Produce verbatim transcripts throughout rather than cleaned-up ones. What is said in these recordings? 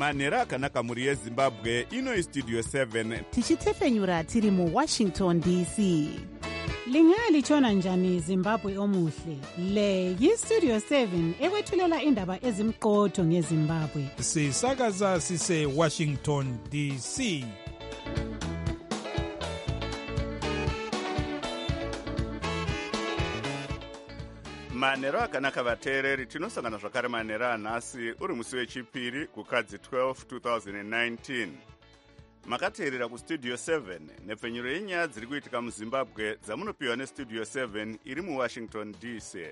manhero akanaka mhuri yezimbabwe. Ino istudio seven tichitefenyura tiri muwashington D C. Lingalitshona njani Zimbabwe omuhle? Le yistudio seven ekwethulela indaba ezimqotho ngeZimbabwe. Sisakaza sise Washington D C. manhero akanaka vateereri, tinosangana zvakare manhero anhasi uri musi wechipiri kukadzi twelve two thousand nineteen. Makateerera kustudio seven nepfenyuro yenyaya dziri kuitika muzimbabwe dzamunopiwa nestudio seven iri muwashington D C.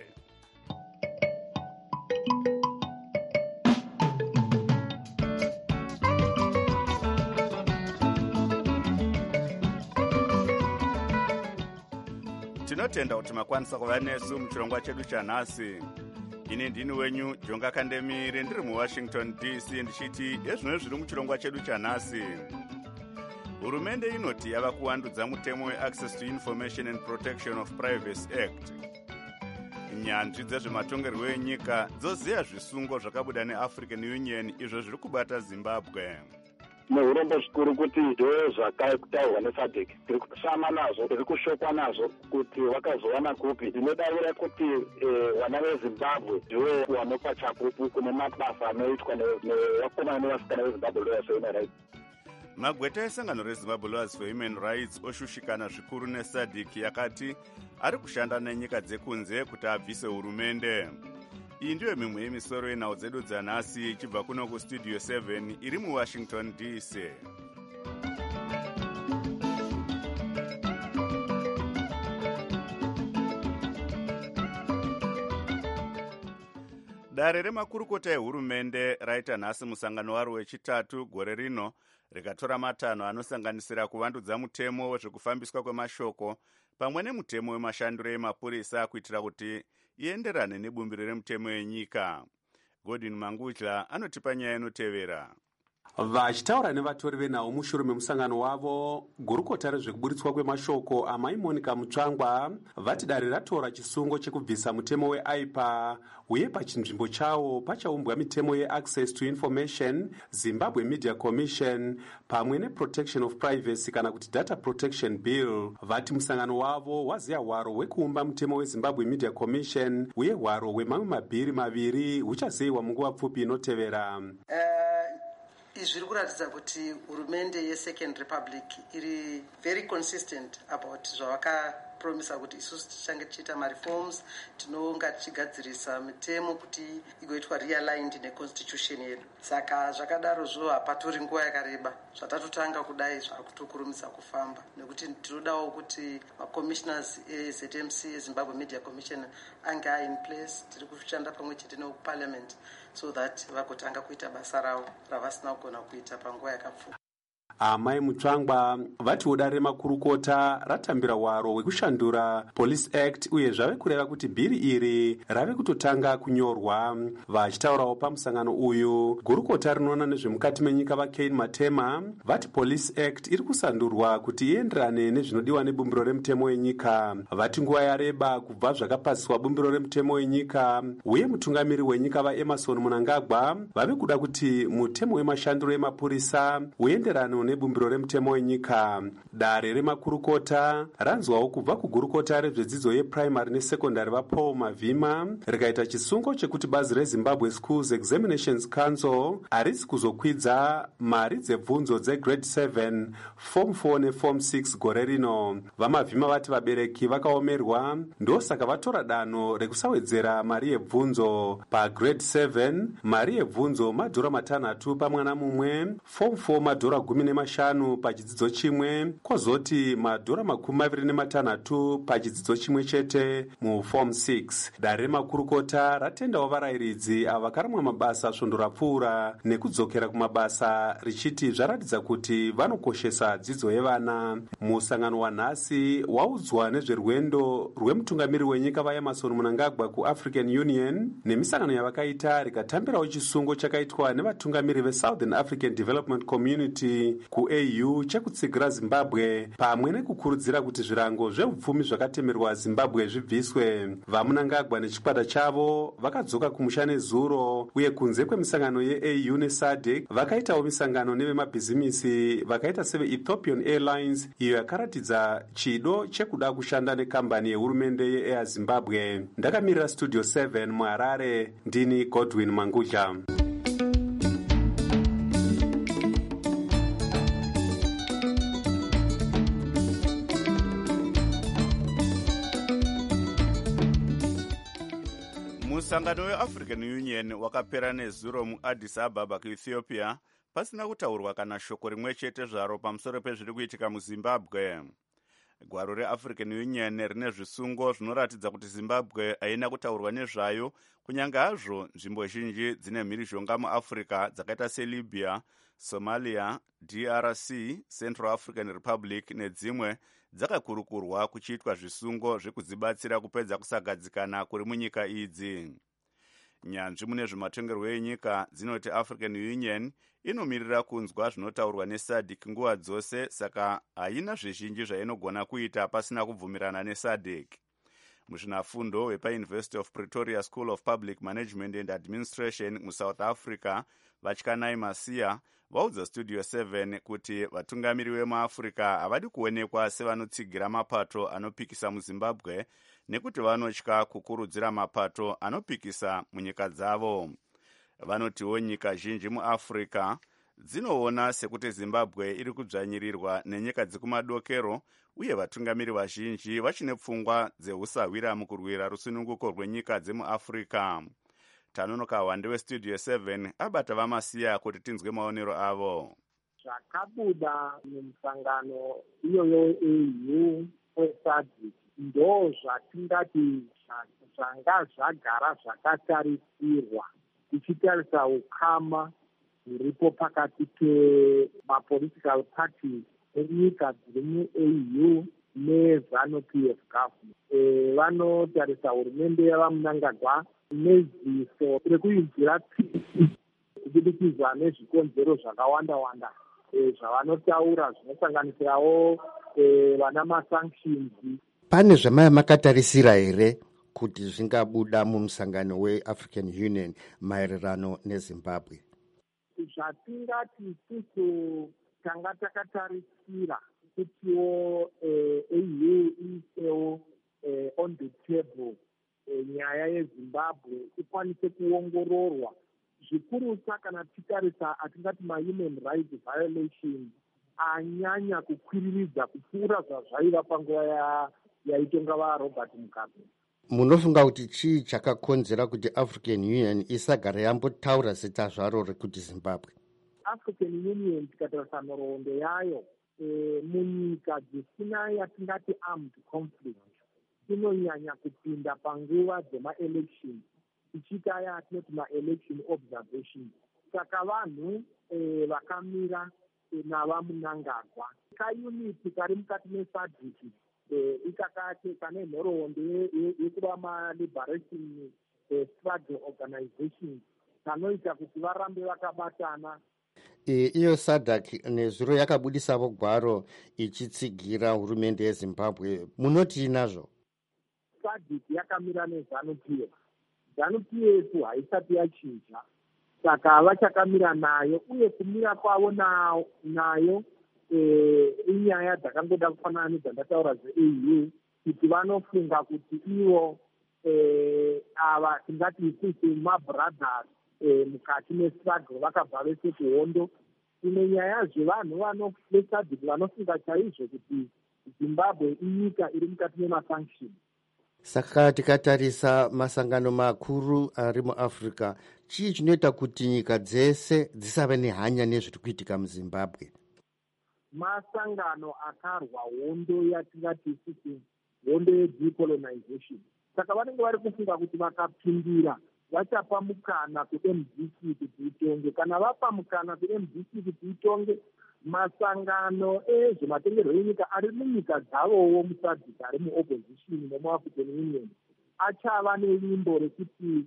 Tinotenda kuti makwanisa kuva nesu muchirongwa chedu chanhasi. Ini ndini wenyu Jonga Kandemire ndiri muwashington D C ndichiti ezvino zviri muchirongwa chedu chanhasi. Hurumende inoti yava kuwandudza mutemo weAccess to Information and Protection of Privacy Act. Nyanzvi dzezvematongerwo enyika dzoziya zvisungo zvakabuda neAfrican Union izvo zviri kubata Zimbabwe. Neurombo zvikuru kuti ndo zvakataurwa nesadek tiri kushama nazvo, tiri kushokwa nazvo kuti wakazowana kupi. Ndinodavira kuti vana veZimbabwe ndiwo wanopa chapupu kune mabasa anoitwa nevakomana nevasikana veZimbabwe Lawyers for Human Rights. Magweta esangano reZimbabwe Lawyers for Human Rights oshushikana zvikuru nesadek yakati ari kushanda nenyika dzekunze kuti abvise hurumende. Iyi ndiyo mimwe yemisoro yenhau dzedu dzanhasi ichibva kuno kustudio seven iri muwashington D C. Dare remakurukota ehurumende raita nhasi musangano waro wechitatu gore rino rikatora matanho anosanganisira kuvandudza mutemo wezvekufambiswa kwemashoko pamwe nemutemo wemashandiro emapurisa kuitira kuti ienderane nebumbiro remutemo yenyika. Godwin Mangudla anotipa nyaya inotevera. Vachitaura nevatori venhau mushure memusangano wavo, gurukota rezvekuburitswa kwemashoko amai Monica Mutsvangwa vati dare ratora chisungo chekubvisa mutemo weAI P A uye pachinzvimbo chawo pachaumbwa mitemo yeAccess to Information, Zimbabwe Media Commission pamwe neProtection of Privacy kana kuti Data Protection Bill. Vati musangano wavo waziya hwaro hwekuumba mutemo weZimbabwe Media Commission uye hwaro hwemamwe mabhiri maviri huchazeyiwa munguva pfupi inotevera. Uh... Izviri kuratidza kuti hurumende yeSecond Republic iri very consistent about zvavakapromisa kuti isusu tichange tichiita mareforms, tinonga tichigadzirisa mitemo kuti igoitwa realigned neconstitution yedu. Saka zvakadarozvo hapatori nguva yakareba zvatatotanga kudai zvakutokurumisa kufamba, nekuti tinodawo kuti macommissioners eZ M C eZimbabwe Media Commission ange in place. Tiri kushanda pamwe chete neparliament so that vagotanga kuita basa ravo ravasina kugona kuita panguva yakapfuura. Amai Mutsvangwa vati dare remakurukota ratambira hwaro hwekushandura Police Act uye zvave kureva kuti bhiri iri rave kutotanga kunyorwa. Vachitaurawo pamusangano uyu, gurukota rinoona nezvemukati menyika vaKane Matema vati Police Act iri kusandurwa kuti ienderane nezvinodiwa nebumbiro remutemo yenyika. Vati nguva yareba kubva zvakapasiswa bumbiro remutemo yenyika uye mutungamiri wenyika vaEmerson Mnangagwa vave kuda kuti mutemo wemashandiro emapurisa uenderane nebumbiro remutemo wenyika. Dare remakurukota ranzwawo kubva kugurukota rezvedzidzo yeprimary nesekondari vaPaul Mavhima rikaita chisungo chekuti bazi reZimbabwe Schools Examinations Council harisi kuzokwidza mari dzebvunzo dzegrade seven, form four neform six gore rino. VaMavhima vati vabereki vakaomerwa ndosaka vatora danho rekusawedzera mari yebvunzo. Pagrade seven mari yebvunzo madhora matanhatu pamwana mumwe, form four madhora gumi nemashanu pachidzidzo chimwe, kwozoti madhora makumi maviri nematanhatu pachidzidzo chimwe chete muform six. Dare remakurukota ratendawo varayiridzi ava vakaramwa mabasa svondo rapfuura nekudzokera kumabasa richiti zvaratidza kuti vanokoshesa dzidzo yevana. Musangano wanhasi waudzwa nezverwendo rwemutungamiri wenyika vaEmerson Mnangagwa kuAfrican Union nemisangano yavakaita rikatambirawo chisungo chakaitwa nevatungamiri veSouthern African Development Community kuA U chekutsigira Zimbabwe pamwe nekukurudzira kuti zvirango zveupfumi zvakatemerwa Zimbabwe zvibviswe. Vamunangagwa nechikwata chavo vakadzoka kumusha nezuro, uye kunze kwemisangano yeA U neSADC vakaitawo misangano nevemabhizimisi vakaita seveEthiopian Airlines, iyo yakaratidza chido chekuda kushanda nekambani yehurumende yeAir Zimbabwe. Ndakamirira Studio seven muHarare, ndini Godwin Mangudla. Musangano weAfrican Union wakapera nezuro muAddis Ababa kuEthiopia pasina kutaurwa kana shoko rimwe chete zvaro pamusoro pezviri kuitika muZimbabwe. Gwaro reAfrican Union rine zvisungo zvinoratidza kuti Zimbabwe haina kutaurwa nezvayo, kunyange hazvo nzvimbo zhinji dzine mhirizhonga muAfrica dzakaita seLibya, Somalia, D R C, Central African Republic nedzimwe dzakakurukurwa kuchiitwa zvisungo zvekudzibatsira kupedza kusagadzikana kuri munyika idzi. Nyanzvi mune zvematongerwo enyika dzinoti African Union inomirira kunzwa zvinotaurwa neSADC nguva dzose, saka haina zvizhinji zvainogona kuita pasina kubvumirana neSADC. Muzvinafundo wepaUniversity of Pretoria School of Public Management and Administration muSouth Africa, Vatyanai Masiya vaudza Studio seven kuti vatungamiri vemuAfrica havadi kuonekwa sevanotsigira mapato anopikisa muZimbabwe, nekuti vanotya kukurudzira mapato anopikisa munyika dzavo. Vanotiwo nyika zhinji muAfrica dzinoona sekuti Zimbabwe iri kudzvanyirirwa nenyika dzekumadokero, uye vatungamiri vazhinji vachine pfungwa dzehusawira mukurwira rusununguko rwenyika dzemuAfrica. Tanonoka Wande weStudio seven abata vaMasiya kuti tinzwe maonero avo. Zvakabuda mumusangano iyoyo weA U weSADC ndo zvatingati zvanga zvagara zvakatarisirwa, tichitarisa ukama huripo pakati pemapolitical parties enyika dziri muA U neZANU-P F government. E, vanotarisa hurumende yavamunangagwa neziso rekuinzira tsitsi kubudikidza nezvikonzero zvakawanda-wanda e, zvavanotaura zvinosanganisirawo e, vana masanctions. Pane zvamaya makatarisira here kuti zvingabuda mumusangano weAfrican Union maererano neZimbabwe? Zvatingati isusu tanga takatarisira kutiwo eh, A U isewo eh, on the table eh, nyaya yeZimbabwe ikwanise kuongororwa zvikurusa kana titarisa atingati ma-human rights violations anyanya kukwiriridza kupfuura zvazvaiva panguva ya yaitonga vaRobert Mugabe. Munofunga kuti chii chakakonzera kuti African Union isagara yambotaura zita zvaro rekuti Zimbabwe? African Union tikatarisa nhoroondo yayo e, munyika dzisina yatingati armed conflict inonyanya kupinda panguva dzema-election ichiita yatinoti ma-election observation. Saka vanhu e, vakamira e, navamunangagwa kauniti kari mukati meSADC e, ikakati kane nhoroondo yekuva ma-liberation e, struggle organization kanoita kuti varambe vakabatana. E, iyo SADC nezuro yakabudisavo gwaro ichitsigira hurumende yeZimbabwe. Munoti inazvo? SADC yakamira neZANU-P F. ZANU-P F haisati yachinja, saka vachakamira nayo, uye kumira kwavo na, nayo e, inyaya dzakangoda kufanana nedzandataura zeA U kuti vanofunga kuti ivo e, ava tingati isusu mabrothers e, mukati mestruggle vakabva vese kuhondo. Ine nyaya zvevanhu veSADC vanofunga chaizvo kuti Zimbabwe inyika iri mukati memasanction. Saka tikatarisa masangano makuru ari muAfrica, chii chinoita kuti nyika dzese dzisave nehanya nezviri kuitika muZimbabwe? Masangano akarwa hondo yatingati isusu hondo yedecolonization. Saka vanenge vari kufunga kuti vakapindira vachapa mukana kuM D C kuti itonge. Kana vapa mukana kuM D C kuti itonge, masangano ezvematongerwo enyika ari munyika dzavowo muSADC ari muopposition nemuAfrican Union achava nelimbo rekuti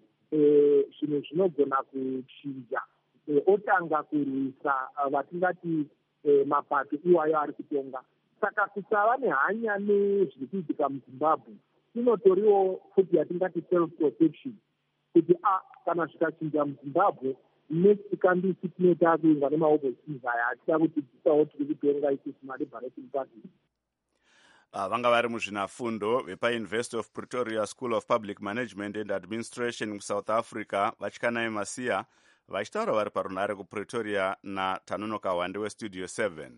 zvinhu zvinogona kuchinja, otanga kurwisa vatingati eh, mapato iwayo ari kutonga. Saka kusava nehanya nezviri kuitika muzimbabwe inotoriwo futi yatingati self protection, kuti a kana zvikachinja muzimbabwe next kandisi tinoita kuingwa nemaoverseas aya atida kutidzisawo tiri kutonga isusu maliberating party. Uh, vanga vari muzvinafundo vepauniversity of Pretoria School of Public Management and Administration muSouth Africa vatyanaye masiya vachitaura vari parunhare kupretoria naTanonoka Wande westudio seven.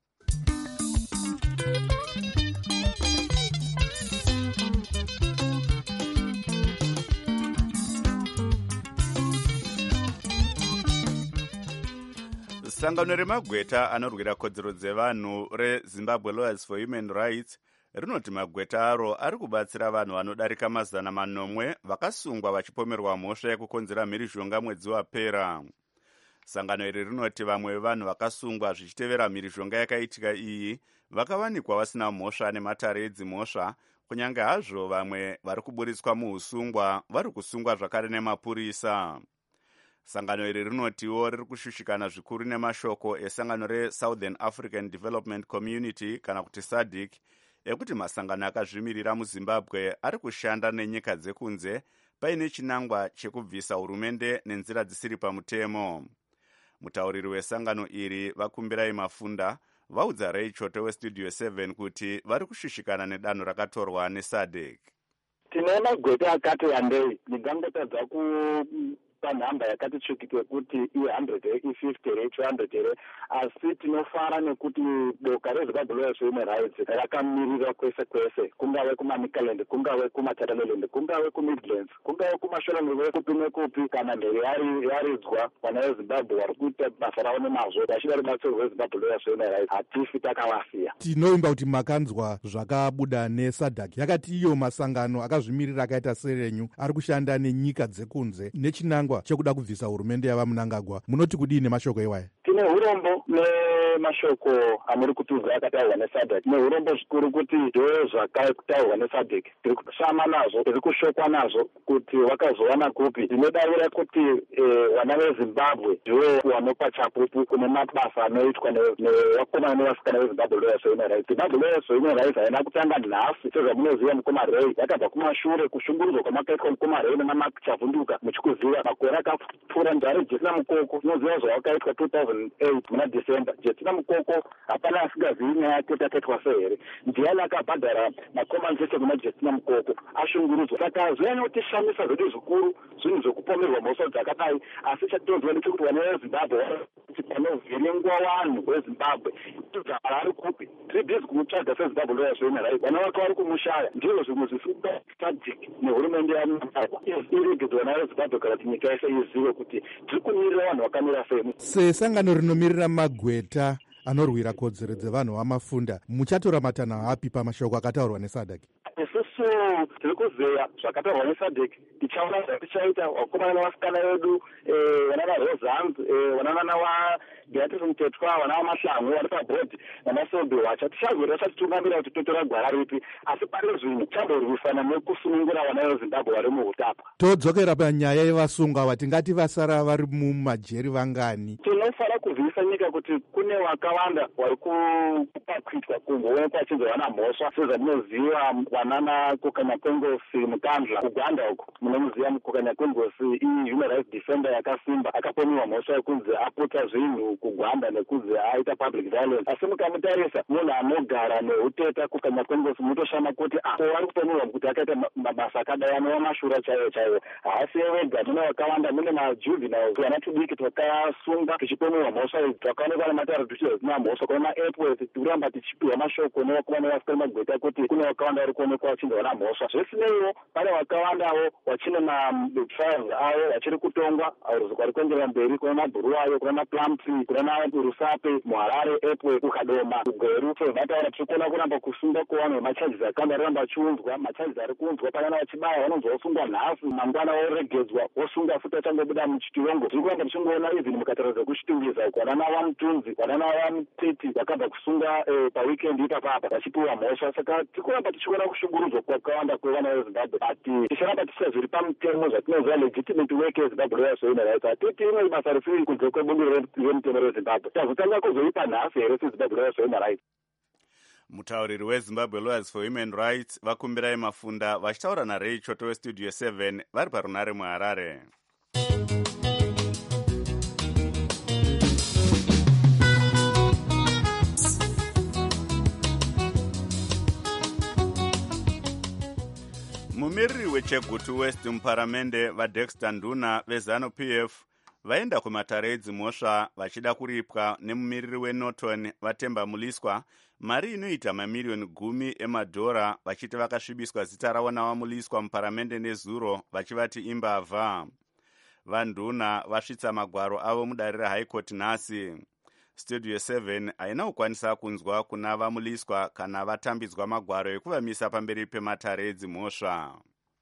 Sangano remagweta anorwira kodzero dzevanhu reZimbabwe Lawyers for Human Rights rinoti magweta aro ari kubatsira vanhu vanodarika mazana manomwe vakasungwa vachipomerwa mhosva yekukonzera mhirizhonga mwedzi wapera. Sangano iri rinoti vamwe vevanhu vakasungwa zvichitevera mhirizhonga yakaitika iyi vakawanikwa vasina mhosva nematare edzimhosva, kunyange hazvo vamwe vari kuburitswa muusungwa vari kusungwa zvakare nemapurisa. Sangano iri rinotiwo riri kushushikana zvikuru nemashoko esangano reSouthern African Development Community kana kuti SADC ekuti masangano akazvimirira muZimbabwe ari kushanda nenyika dzekunze paine chinangwa chekubvisa hurumende nenzira dzisiri pamutemo. Mutauriri wesangano iri Vakumbirai Mafunda vaudza Ray Choto westudio seven kuti vari kushushikana nedanho rakatorwa neSADC. Tine magweta akati wandei ndingangotadza ku panhamba yakati tsvikike kuti i-hundred i-fifty re-two hundred re, asi tinofara nekuti boka reZimbabwe Lawyers for Human Rights rakamirira kwese kwese, kungave kuManicaland, kungave kuMatabeleland, kungave kuMidlands, kungave kumasholanguve kupi nekupi, kana mhere yaridzwa vana veZimbabwe vari kuita basa ravo nemazvo vachida rubatsiro rweZimbabwe Lawyers for Human Rights, hatifi takavasiya. Tinoimba kuti makanzwa zvakabuda neSADC yakati iyo masangano akazvimirira akaita serenyu ari kushanda nenyika dzekunze nechinangwa chekuda kubvisa hurumende yava Mnangagwa. Munoti kudii nemashoko iwaya? Tine urombo nemashoko amuri kutudza akataurwa neSADC. Tine urombo zvikuru kuti ndo zvakataurwa neSADC tiri kushama nazvo, tiri kushokwa nazvo kuti vakazowana kupi. Tinodavira kuti vana veZimbabwe ndivo vanopa chapupu kune mabasa anoitwa nevakomana nevasikana veZimbabwe Lawyers for Human Rights. Zimbabwe Lawyers for Human Rights haina kutanga nhasi sezvamunoziva mukoma Ray, yakabva kumashure kushungurudzwa kwamakaitwa mukoma Ray nemamachavhunduka muchikuziva makore akapfuura ndare Jetsina Mukoko. Unoziva zvawakaitwa two thousand eight muna December. Jetsina Mukoko hapana asingazivi nyaya yake yakaitwa sehere. Ndiani akabhadhara makomanzese kuna Jetsina Mukoko ashungurudzwa. Saka zvinotoshamisa zvedu zvikuru zvinhu zvokupomerwa mhosva dzakadai, asi chatinonzwa ndechekuti vana veZimbabwe kuti panovhenengwa vanhu veZimbabwe ari kupi. Tiri bhizi kumutsvaga seZimbabwe Lawyers for Human Rights. Vana vake vari kumushaya. Ndizvo zvimwe zvisikuda SADC nehurumende yaMnangagwa irege vana veZimbabwe kana kuti nyika yese izive kuti tiri kumirira vanhu vakamira sei. Sesangano rinomirira magweta anorwira kodzero dzevanhu vamafunda, muchatora matanho api pamashoko akataurwa neSADC? Isusu tiri kuzeya zvakataurwa neSADC, tichaona zvatichaita vakomana nevasikana vedu, vana vaRosand, vanana vaBeatrice Mutetwa, vana vaMashlangu vari pabhodhi namaSobe wacha. Tichagorera chatitungamira kuti totora gwara ripi, asi pane zvinhu tichadorwisana nekusunungura vana veZimbabwe vari muutapa. Todzokera panyaya yevasungwa vatingati vasara vari mumajeri vangani? Tinofara kuzivisa nyika kuti kune vakawanda vari kupakwitwa kungoonekwa vachinzovana mhosva sezvamunoziva vanana Kokanyakwengosi Mukandla Uganda uko. Munomuziva Kokanyakwengosi i-human rights defender yakasimba, akapomerwa mhosva yekunzi aputsa zvinhu kugwanda nekunzi aita public violence. Asi mukamutarisa munhu anogara neuteta Kokanyakwengosi mutoshama kuti vari kupomerwa kuti akaita mabasa akadai anova mashura chaiwo chaiwo. Haasi wega, mune vakawanda, mune majuveniles vana tudiki twakasunga tuchipomerwa mhosva idzi, twakaonekwa nematare tuchiza zvisina mhosva. Kune maAirports tikuramba tichipiwa mashoko nevakomana nevasikana magweta kuti kune vakawanda vari kuonekwa vachinzovana mhosva. Zvisineiwo pane vakawandawo vachine matrials avo vachiri kutongwa vari kuenderera mberi. Kuna mabhuru ayo, kuna maPlumtree, kuna Rusape, muHarare Airport, kuKadoma, kuGweru. So vataura tiri kuona kuramba kusunga kuvanhu vemacharges akawanda aramba achiunzwa. Macharges ari kuunzwa panyana vachibaya vanonzi vosungwa nhasi, mangwana voregedzwa, vosunga futi achangobuda muchitirongo. Tiri kuramba tichingoona even mukatariro dzekuchitungiza uko vana vana vamutunzi vanana vamuteti vakabva kusunga paweekend ipapapa vachipiwa mhosva. Saka tikuramba tichiona kushungurudzwa kwakawanda kwevana vezimbabwe but ticharamba tisazviri pamutemo zvatinoziva legitimate work yezimbabwe lawyers for human rights. Hatiti rimwe basa risiri kunze kwebundiro remutemo rezimbabwe. Tazotanga kuzoipa nhasi here sezimbabwe lawyers for human rights. Mutauriri weZimbabwe Lawyers for Human Rights vakumbirai Mafunda vachitaura naRay Choto weStudio seven vari parunare muHarare. Mumiriri weChegutu West muparamende vaDexter Nduna veZanu P F vaenda kumatare edzimhosva vachida kuripwa nemumiriri weNorton Vatemba Muliswa mari inoita mamiliyoni gumi emadhora vachiti vakasvibiswa zita ravo navamuliswa muparamende nezuro vachivati imbavha. VaNduna vasvitsa magwaro avo mudare reHigh Court nhasi. Studio seven haina kukwanisa kunzwa kuna vamuliswa kana vatambidzwa magwaro ekuvamisa pamberi pematare edzimhosva.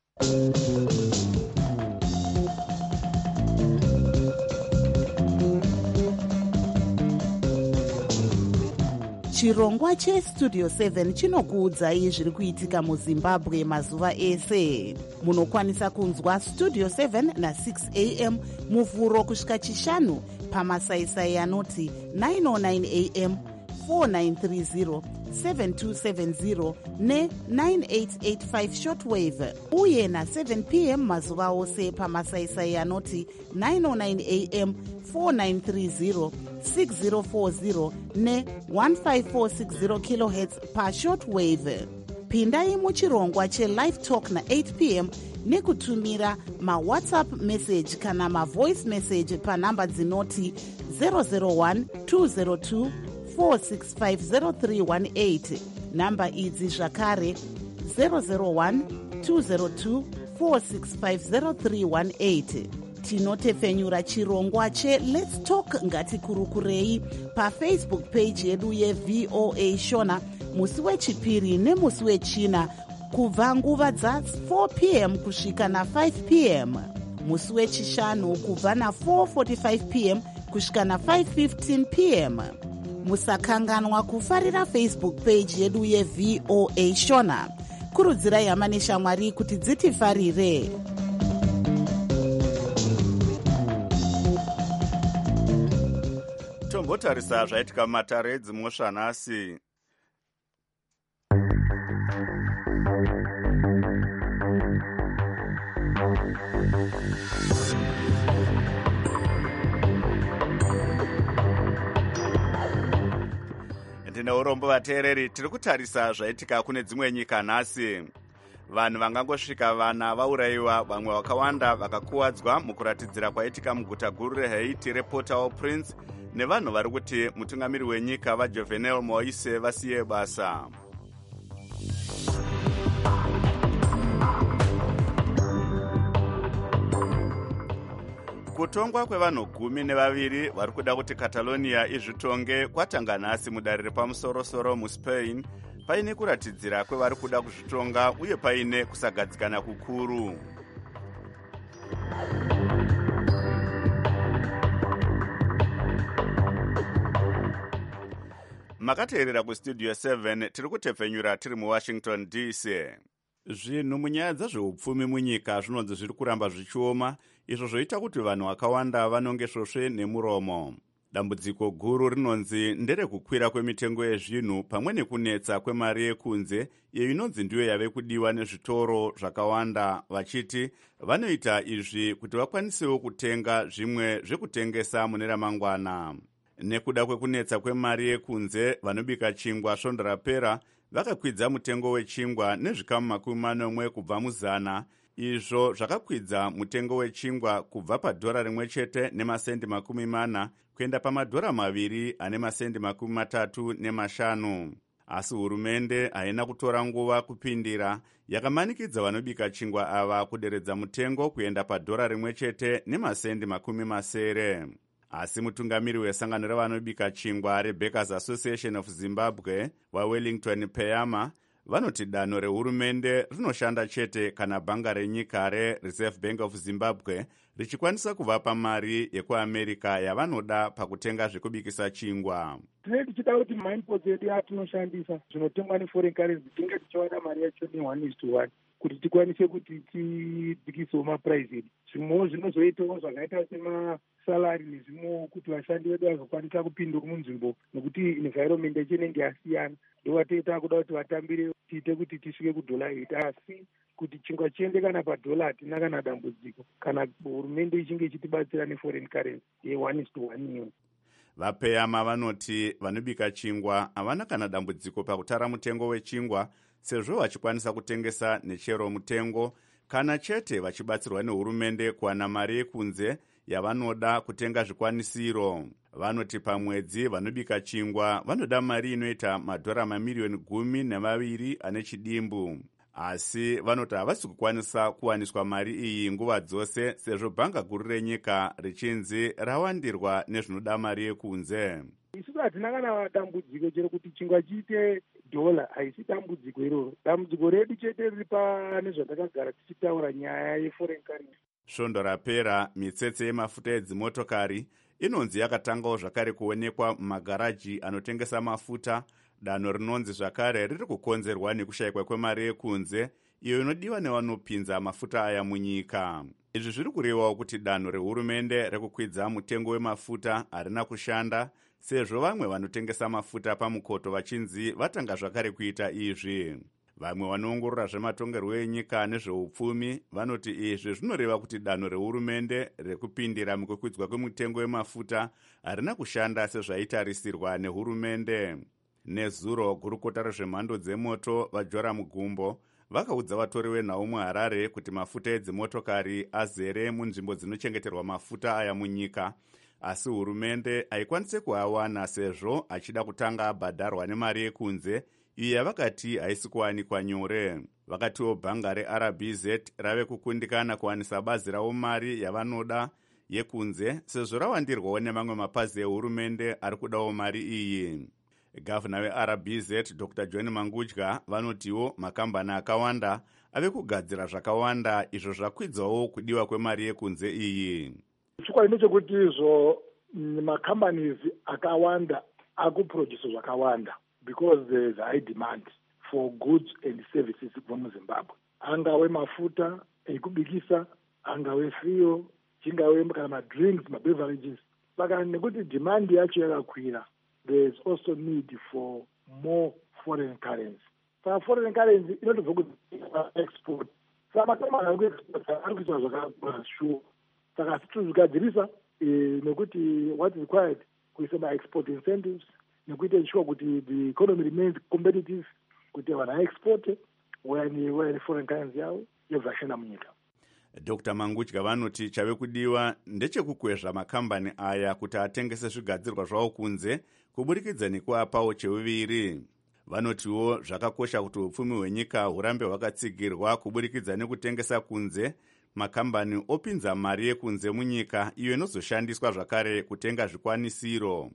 chirongwa chestudio seven chinokuudzai zviri kuitika muzimbabwe mazuva ese. Munokwanisa kunzwa studio seven na six a m muvhuro kusvika chishanu pamasaisai anoti nine oh nine a m, four nine three zero, seven two seven zero ne nine eight eight five shortwave, uye na seven p m mazuva ose pamasaisai anoti nine oh nine a m, four nine three zero, six zero four zero ne one five four six zero kilohertz pa shortwave. Pindai muchirongwa chelive talk na eight p m nekutumira mawhatsapp message kana mavoice message panhamba dzinoti zero zero one two zero two four six five zero three one eight. Namba idzi zvakare zero zero one two zero two four six five zero three one eight. Tinotefenyura chirongwa che Let's Talk ngatikurukurei pafacebook page yedu yeV O A Shona musi wechipiri nemusi wechina kubva nguva dza four p m kusvika na five p m, musi wechishanu kubva na four forty-five p m kusvika na five fifteen p m. Musakanganwa kufarira Facebook page yedu yeV O A Shona. Kurudzirai hama neshamwari kuti dzitifarire. Tombotarisa zvaitika mumatare edzimhosva nhasi. Ndine urombo vateereri, tiri kutarisa zvaitika kune dzimwe nyika nhasi. Vanhu vangangosvika vana vaurayiwa, vamwe vakawanda vakakuwadzwa mukuratidzira kwaitika muguta guru reHaiti rePort-au-Prince, nevanhu vari kuti mutungamiri wenyika vaJovenel Moise vasiye basa. Kutongwa kwevanhu gumi nevaviri vari kuda kuti Catalonia izvitonge kwatanga nhasi mudare repamusoro-soro muSpain, paine kuratidzira kwevari kuda kuzvitonga uye paine kusagadzikana kukuru. Makateerera kuStudio seven, tiri kutefenyura tiri muWashington D C. Zvinhu munyaya dzezveupfumi munyika zvinonzi zviri kuramba zvichioma, izvo zvoita kuti vanhu vakawanda vanonge svosve nemuromo. Dambudziko guru rinonzi nderekukwira kwemitengo yezvinhu pamwe nekunetsa kwemari yekunze, iyo inonzi ndiyo yave kudiwa nezvitoro zvakawanda, vachiti vanoita izvi kuti vakwanisewo kutenga zvimwe zvekutengesa mune ramangwana. Nekuda kwekunetsa kwemari yekunze, vanobika chingwa svondo rapera vakakwidza mutengo wechingwa nezvikamu makumi manomwe kubva muzana. Izvo zvakakwidza mutengo wechingwa kubva padhora rimwe chete nemasendi makumi mana kuenda pamadhora maviri ane masendi makumi matatu nemashanu. Asi hurumende haina kutora nguva kupindira, yakamanikidza vanobika chingwa ava kuderedza mutengo kuenda padhora rimwe chete nemasendi makumi masere. Asi mutungamiri wesangano revanobika chingwa reBakers Association of Zimbabwe waWellington Peyama vanoti danho rehurumende rinoshanda chete kana bhanga renyika rereserve bank of zimbabwe richikwanisa kuvapa mari yekuamerica yavanoda pakutenga zvekubikisa chingwa. tinenge tichida kuti mainpots edu atinoshandisa zvinotengwa neforeign currency tinge tichiwana mari yacho ne-one is to one kuti tikwanise kuti tidzikisewo mapurice edu. zvimwewo zvinozoitawo zvakaita semasalari nezvimwewo kuti vashandi vedu vazokwanisa kupinduka munzvimbo nokuti environment ichinenge yasiyana. ndowatoita kuda kuti vatambire tiite kuti tisvike kudhola eight, asi kuti chingwa chiende kana padhola hatina kana dambudziko kana hurumende ichinge ichitibatsira neforeign currency ye-one is to one iyo. vapeyama vanoti vanobika chingwa havana kana dambudziko pakutara mutengo wechingwa sezvo vachikwanisa kutengesa nechero mutengo, kana chete vachibatsirwa nehurumende kuwana mari yekunze yavanoda kutenga zvikwanisiro. vanoti pamwedzi vanobika chingwa vanoda mari inoita madhora mamiriyoni gumi nemaviri ane chidimbu, asi vanoti havasi kukwanisa kuwaniswa mari iyi nguva dzose sezvo bhanga guru renyika richinzi rawandirwa nezvinoda mari yekunze. isusu hatina kana dambudziko chero kuti chingwa chiite dhola, haisi dambudziko iroro. dambudziko redu chete riri pane zvatakagara tichitaura nyaya yeforeign currency. svondo rapera mitsetse yemafuta edzimotokari inonzi yakatangawo zvakare kuonekwa mumagaraji anotengesa mafuta. danho rinonzi zvakare riri kukonzerwa nekushayikwa kwemari yekunze iyo inodiwa nevanopinza mafuta aya munyika. izvi zviri kurevawo kuti danho rehurumende rekukwidza mutengo wemafuta harina kushanda sezvo vamwe vanotengesa mafuta pamukoto vachinzi vatanga zvakare kuita izvi. vamwe vanoongorora zvematongerwo enyika nezveupfumi vanoti izvi zvinoreva kuti danho rehurumende rekupindira mukukwidzwa kwemutengo wemafuta harina kushanda sezvaitarisirwa nehurumende. nezuro gurukota rezvemhando dzemoto vajora mugumbo vakaudza vatori venhau muharare kuti mafuta edzimotokari azere munzvimbo dzinochengeterwa mafuta aya munyika, asi hurumende haikwanise kuawana sezvo achida kutanga abhadharwa nemari yekunze iyo yavakati haisi kuwanikwa nyore. vakatiwo bhanga reR B Z rave kukundikana kuwanisa bazi ravo mari yavanoda yekunze sezvo rawandirwawo nemamwe mapazi ehurumende ari kudawo mari iyi. gavhuna weR B Z Dr John Mangudya vanotiwo makambani akawanda ave kugadzira zvakawanda izvo zvakwidzawo kudiwa kwemari yekunze iyi. chikwadi ndechekuti izvo macompanies akawanda akuproduce zvakawanda because there is high demand for goods and services from Zimbabwe. angave mafuta ekubikisa, angave fuel, chingave kana madrinks, mabeverages. saka nekuti demand yacho yakakwira, there is also need for more foreign currency. Saka foreign currency inotobva kuti export. Saka makamani ari kuexport ari kuita zvakakura sure. Saka situzvigadzirisa nekuti what is required kuisa ma-export incentives nekuita sure kuti the economy remains competitive, kuti vanhu aexporte wayani foreign currency yavo yobva yashanda munyika. Dr Mangudya vanoti chave kudiwa ndechekukwezva makambani aya kuti atengese zvigadzirwa zvavo kunze kuburikidza nekuapawo cheuviri. vanotiwo zvakakosha kuti upfumi hwenyika hurambe hwakatsigirwa kuburikidza nekutengesa kunze makambani opinza mari yekunze munyika iyo inozoshandiswa zvakare kutenga zvikwanisiro.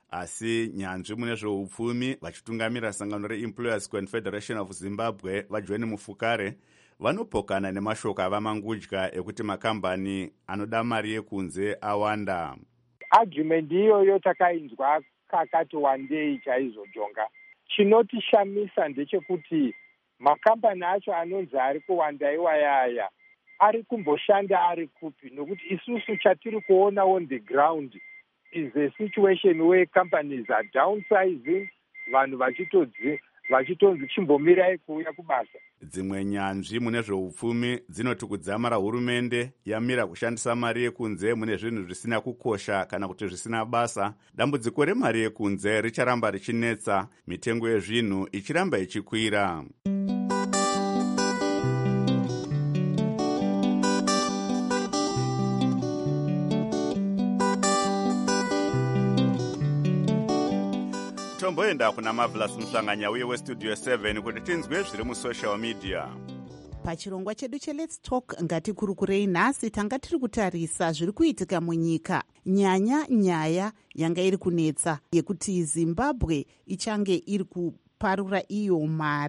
asi nyanzvi mune zveupfumi vachitungamira sangano reEmployers Confederation of Zimbabwe vaJohn Mufukare vanopokana nemashoko avamangudya ekuti makambani anoda mari yekunze awanda. Argument iyoyo takainzwa kakati wandei chaizvo jonga. Chinotishamisa ndechekuti makambani acho anonzi ari kuwanda iwayaya ari kumboshanda ari kupi, nokuti isusu chatiri kuona on the ground is a situation where companies are downsizing, vanhu vachitodzi vachitonzi chimbomirai kuuya kubasa. dzimwe nyanzvi mune zveupfumi dzinoti kudzamara hurumende yamira kushandisa mari yekunze mune zvinhu zvisina kukosha kana kuti zvisina basa, dambudziko remari yekunze richaramba richinetsa, mitengo yezvinhu ichiramba ichikwira. tomboenda kuna Marvelous Mhlanganya uye westudio seven kuti tinzwe zviri musocial media. pachirongwa chedu cheLet's Talk ngatikurukurei nhasi tanga tiri kutarisa zviri kuitika munyika, nyanya nyaya yanga iri kunetsa yekuti Zimbabwe ichange iri kuparura iyo mari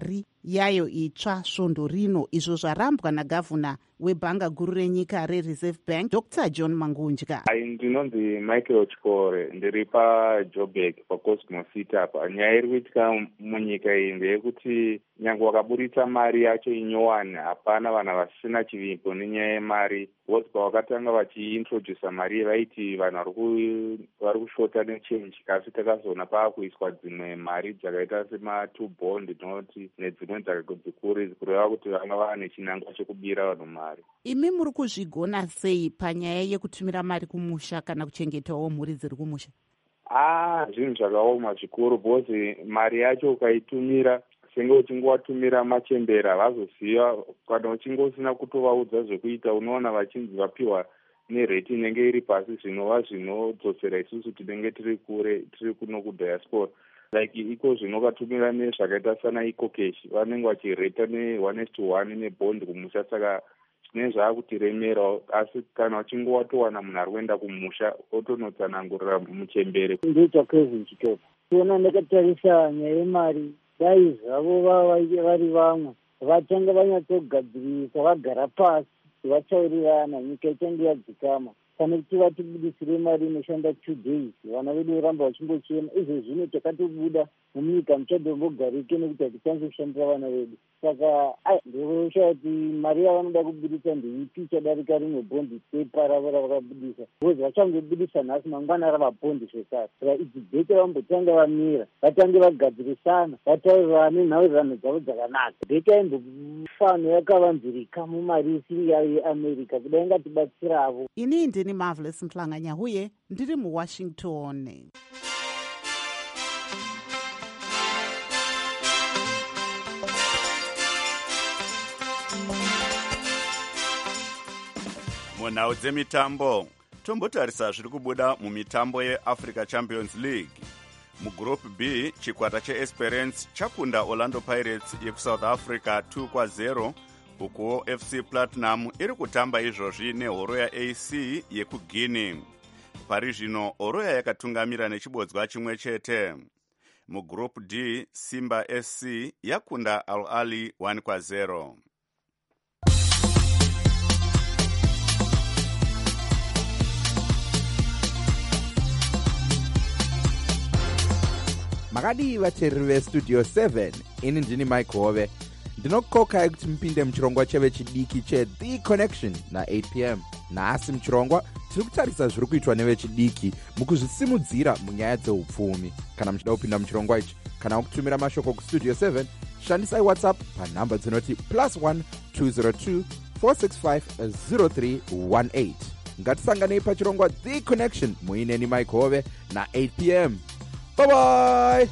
yayo itsva svondo rino, izvo zvarambwa nagavhuna webhanga guru renyika rereserve bank Doctor John Mangunja. Ndinonzi Michael Chikore, ndiri paJoburg paCosmos City apa. Nyaya iri kuitika munyika iyi ndeyekuti nyange wakaburitsa mari yacho inyowani, hapana vanhu vasina chivimbo nenyaya yemari. Vose pavakatanga vachiintrodusa mari vaiti vanhu vari kushota nechange, asi takazoona paakuiswa dzimwe mari dzakaita sema-two bond noti nedzimwe dzikuru kureva kuti vanga vane chinangwa chekubira vanhu mari. Imi muri kuzvigona sei panyaya yekutumira mari kumusha kana kuchengetawo mhuri dziri kumusha? Ah, zvinhu zvakaoma zvikuru, bhozi mari yacho ukaitumira senge uchinge watumira machembera vazoziva, kana uchinge usina kutovaudza zvekuita unoona vachinzi vapiwa nereti inenge iri pasi, zvinova zvinodzosera isusu tinenge tiri kure, tiri kuno kudiaspora. Like iko zvinokatumira nezvakaita sana iko cash vanenge vachireta ne-one is to one nebond kumusha, saka zvine zvaakutiremerawo. Asi kana uchinge watowana munhu ari kuenda kumusha otonotsanangurira muchembere. Ndinoita Kevin Chitopa. Tiona ndakatarisa nyaya yemari, dai zvavo vari vamwe vatanga vanyatsogadzirisa, vagara pasi vataurirana, nyika ichange yadzikama. Kana kuti vatibudisire mari inoshanda two days, vana vedu voramba vachingochema. Izvo zvino takatobuda munyika muchadombogarike nekuti hatikwanisi kushandira vana vedu. Saka ndosha kuti mari yavanoda kubudisa ndeipi ichadarika rimwe bhondi pepa ravo ravakabudisa. Bozi vachangobudisa nhasi, mangwana rava bhondi zvekare. Saka idzi bheke vambotanga vamira, vatange vagadzirisana, vataurirane nhaurirano dzavo dzakanaka. Bheke aimbofano yakavanzirika mumari isiri yayo yeAmerica, kudai ngatibatsiravo. Ini ndini Marvelous Mhlanganya huye ndiri muWashington. Munhau dzemitambo, tombotarisa zviri kubuda mumitambo yeAfrica Champions League. Mugroup B, chikwata cheEsperance chakunda Orlando Pirates yekuSouth Africa two kwa zero, ukuwo F C Platinum iri kutamba izvozvi neHoroya A C yekuGuinea. Pari zvino Horoya yakatungamira nechibodzwa chimwe chete. Mugroup D, Simba S C yakunda Al Ahly one kwa zero. Makadi vateereri vestudio seven, ini ndini Mike Hove. Ndinokoka kuti mpinde muchirongwa cheve chidiki cheThe Connection na eight p m. Nhasi muchirongwa tiri kutarisa zviri kuitwa nevechidiki mukuzvisimudzira munyaya dzeupfumi. Kana muchida kupinda muchirongwa ichi kana kutumira mashoko kustudio seven, shandisai WhatsApp panhamba dzinoti plus one two zero two four six five zero three one eight. Ngatisanganei pachirongwa The Connection muineni Mike Hove na eight p m. Bye bye.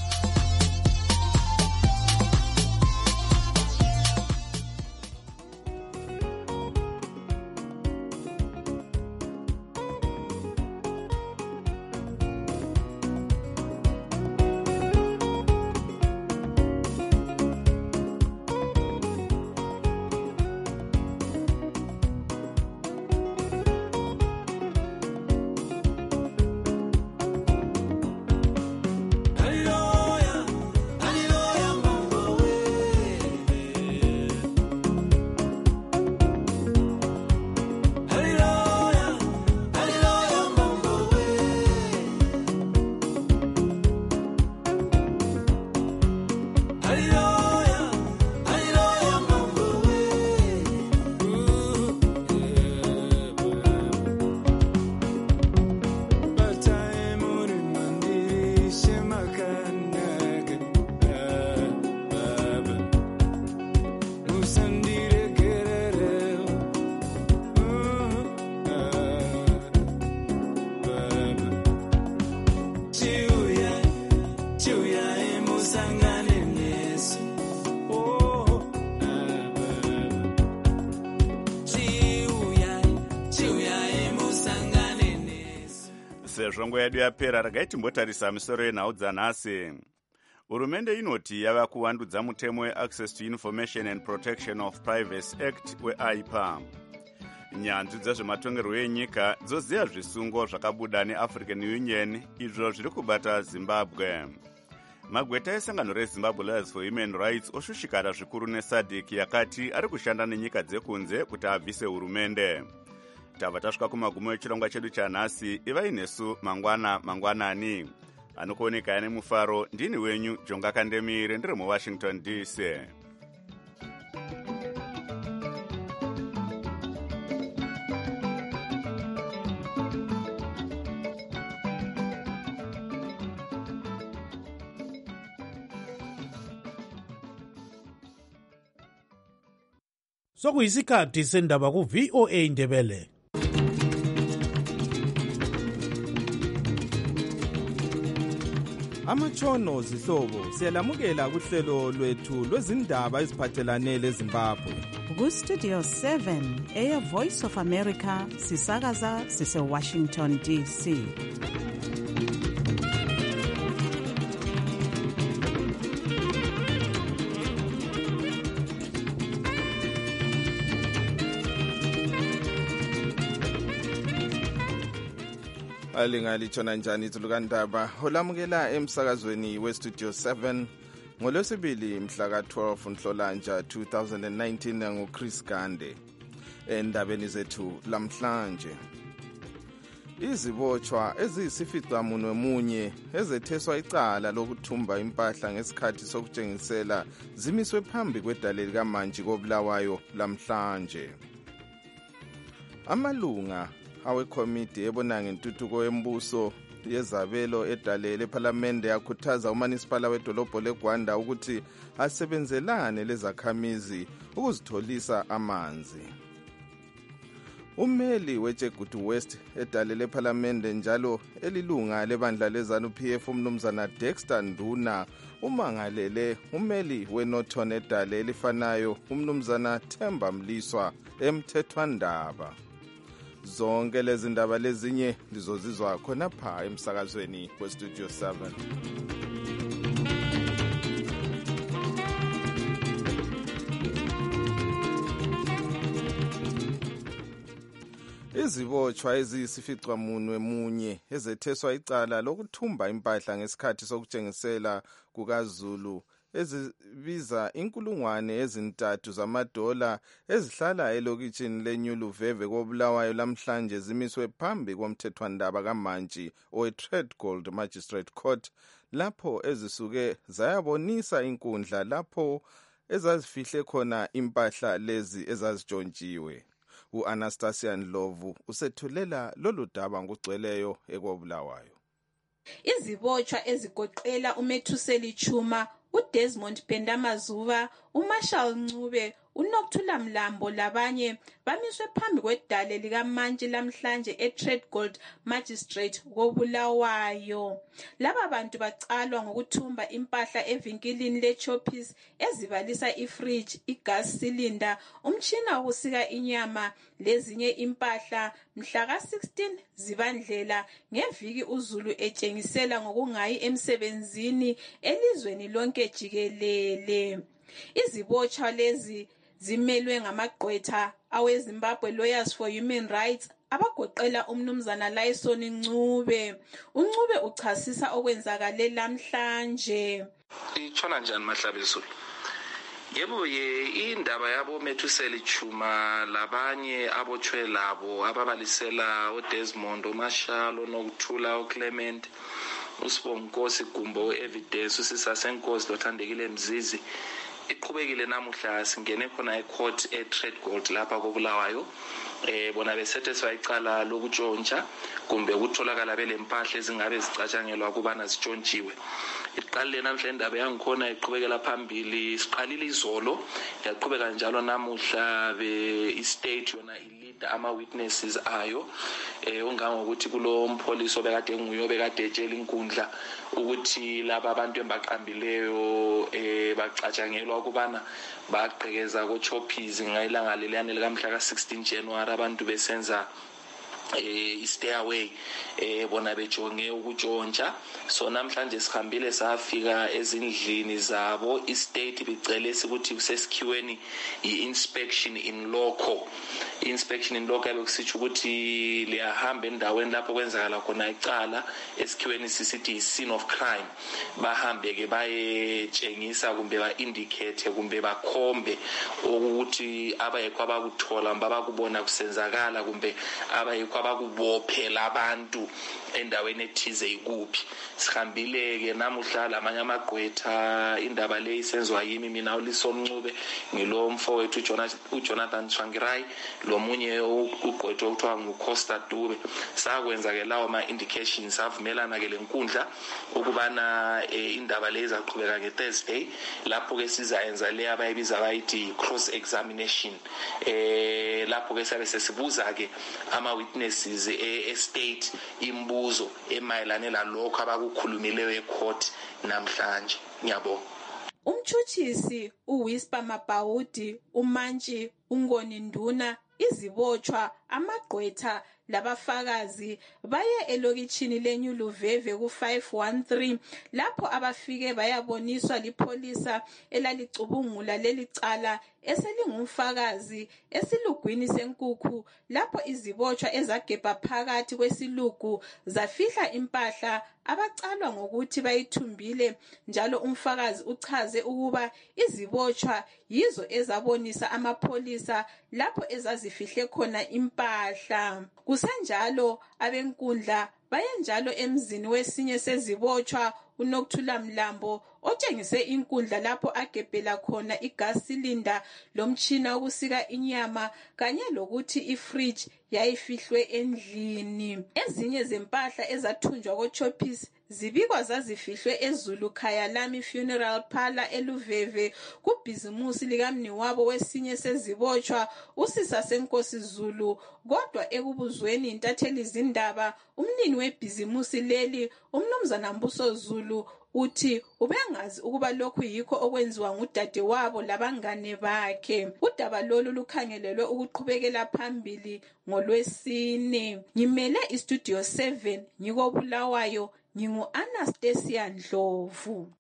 Sezvongo yedu yapera, regai timbotarisa misoro yenhau dzanhasi. Hurumende inoti yava kuvandudza mutemo weAccess to Information and Protection of Privacy Act weAI P A. Nyanzvi dzezvematongerwo enyika dzoziya zvisungo zvakabuda neAfrican Union izvo zviri kubata Zimbabwe. magweta esangano rezimbabwe lawyers for human rights oshushikara zvikuru nesadc yakati ari kushanda nenyika dzekunze kuti abvise hurumende. Tava tasvika kumagumo echirongwa chedu chanhasi. Ivai nesu mangwana mangwanani anokuoneka ane mufaro. Ndini wenyu Jonga Kandemire, ndiri muWashington D C. Sokuyisikhathi sendaba ku-V O A Ndebele. Amatshono zihlobo siyalamukela kuhlelo lwethu lwezindaba eziphathelane leZimbabwe. Ku-Studio seven, Air Voice of America, sisakaza sise-Washington D C. Alingalithona njani izulukandaba olamukela emsakazweni we-Studio seven ngolwesibili mhla ka-twelve Nhlolanja two thousand nineteen nguChris Gande. Endabeni zethu lamhlanje, izibotshwa eziyisificamunwe munye ezetheswa icala lokuthumba impahla ngesikhathi sokutshengisela zimiswe phambi kwedale likaMantshi koBulawayo lamhlanje. Amalunga awekomiti ebona ngentuthuko yembuso yezabelo edale lephalamende yakhuthaza umanisipala wedolobho leGwanda ukuthi asebenzelane lezakhamizi ukuzitholisa amanzi. Umeli weThegutu West edale lephalamende njalo elilunga lebandla leZanu-P F umnumzana Dexter Nduna umangalele umeli weNorthern edale elifanayo umnumzana Themba Mliswa emthethwandaba. Zonke lezi ndaba lezinye lizozizwa khonapha emsakazweni weStudio seven. Izibotshwa eziyisificamunwe munye ezetheswa icala lokuthumba impahla ngesikhathi sokutshengisela kukaZulu ezibiza inkulungwane ezintathu zamadola ezihlala elokitshini leNyuluveve koBulawayo lamhlanje zimiswe phambi komthethwandaba kaMantshi owe-Tredgold Magistrate Court lapho ezisuke zayabonisa inkundla lapho ezazifihle khona impahla lezi ezazitshontshiwe. U-Anastasia Ndlovu usethulela lolu daba ngugcweleyo ekoBulawayo. Izibotshwa ezigoqela uMethuseli Chuma, uDesmond Pendamazuva, uMarshall Ncube, uNokthula Mlambo labanye bamiswe phambi kwedale likaMantshi lamhlanje eTredgold Magistrate koBulawayo. Laba bantu bacalwa ngokuthumba impahla evinkilini leChoppies ezibalisa ifridge, igas cylinder, umtshina wokusika inyama lezinye impahla mhla ka sixteen Zibandlela ngeviki uZulu etshengisela ngokungayi emsebenzini elizweni lonke jikelele. Izibotshwa lezi zimelwe ngamagqwetha aweZimbabwe Lawyers for Human Rights abagoqela umnumzana Lyson Ncube. uNcube uchasisa okwenzakale lamhlanje. Itshona njani Mahlabezulu? Yebo ye indaba yabo Methuseli Chuma labanye abotshwe labo ababalisela uDesmond, uMarshall, uNokthula, uClement, uSibonkosi Gumbo, evidence uSisasenkosi lothandekile Mzizi iqhubekile namuhla singene khona ecourt eTredgold lapha koBulawayo. Eh bona besetheswa icala lokutshontsha kumbe ukutholakala belempahla ezingabe zicatshangelwa kubana zitshontshiwe. Iqalile namhla indaba yangikhona iqhubekela phambili, siqalile izolo yaqhubeka njalo namuhla be istate yona ilida ama witnesses ayo eh ungangokuthi kulo mpolisi obekade nguyo bekade etshela inkundla ukuthi laba abantu embaqambileyo eh bacatshangelwa ukubana baqhekeza koChoppies ngayilanga leliyane likamhla ka sixteen January abantu besenza eh i-stairway eh bona bejonge ukutshontsha. So namhlanje sihambile safika ezindlini zabo, i-state bicele ukuthi kusesikhiweni i-inspection in loco. I-inspection in loco bekusitsho ukuthi liyahamba endaweni lapho kwenzakala khona icala esikhiweni sisithi scene of crime, bahambe ke bayetshengisa kumbe ba-indicate kumbe bakhombe ukuthi abayekho abakuthola babakubona kusenzakala kumbe abayekho abakubophela abantu endaweni ethize ikuphi. Sihambile ke namuhla lamanye amagqwetha, indaba le isenziwa yimi mina uLiso Mncube, ngilo mfowethu uJonathan Shangirai, lo munye ugqwetha okuthiwa nguCosta Dube. Sakwenza ke lawo ama-indications, savumelana ke lenkundla ukubana indaba le izaqhubeka ngeThursday, lapho ke sizayenza le abayibiza bayithi cross examination. Eh lapho ke sabe sesibuza ke ama-witnesses e-state imbuzo emayelane lalokho abakukhulumileyo ecourt namhlanje. Ngiyabonga. Umtshutshisi uWhisper Mabhaudi, uMantshi uNgoni Nduna, izibotshwa, amagqwetha labafakazi baye elokitshini leNyuluveve ku five one three lapho abafike bayaboniswa lipholisa elalicubungula lelicala eselingumfakazi esilugwini senkukhu, lapho izibotshwa ezagebha phakathi kwesilugu zafihla impahla abacalwa ngokuthi bayithumbile, njalo umfakazi uchaze ukuba izibotshwa yizo ezabonisa amapholisa lapho ezazifihle khona impahla. Kusenjalo abenkundla bayenjalo emzini wesinye sezibotshwa uNokthula Mlambo otshengise inkundla lapho agebhela khona igas cylinder lomtshina wokusika inyama kanye lokuthi ifridge yayifihlwe endlini. Ezinye zempahla ezathunjwa koChoppies zibikwa zazifihlwe eZulu Khayalami Funeral Parlor eLuveve kubhizimusi likamniwabo wesinye sezibotshwa uSisa Senkosi Zulu. Kodwa ekubuzweni intatheli zindaba, umnini webhizimusi leli umnumzana Mbuso Zulu uthi ubengazi ukuba lokhu yikho okwenziwa ngudade wabo labangane bakhe. Udaba lolu lukhangelelwe ukuqhubekela phambili ngoLwesine. Ngimele iStudio seven ngiko Bulawayo, ngingu Anastasia Ndlovu.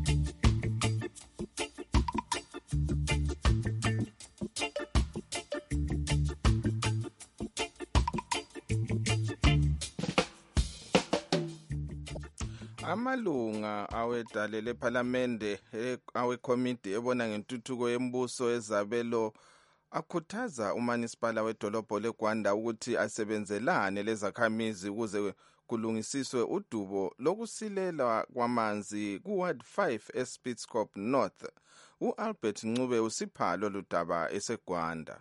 Amalunga awedale lephalamende awekomiti ebona ngentuthuko yembuso ezabelo akhuthaza umanisipala wedolobho leGwanda ukuthi asebenzelane lezakhamizi ukuze kulungisiswe udubo lokusilela kwamanzi kuWard five eSpitzkop North. U-Albert Ncube usiphalo ludaba eseGwanda.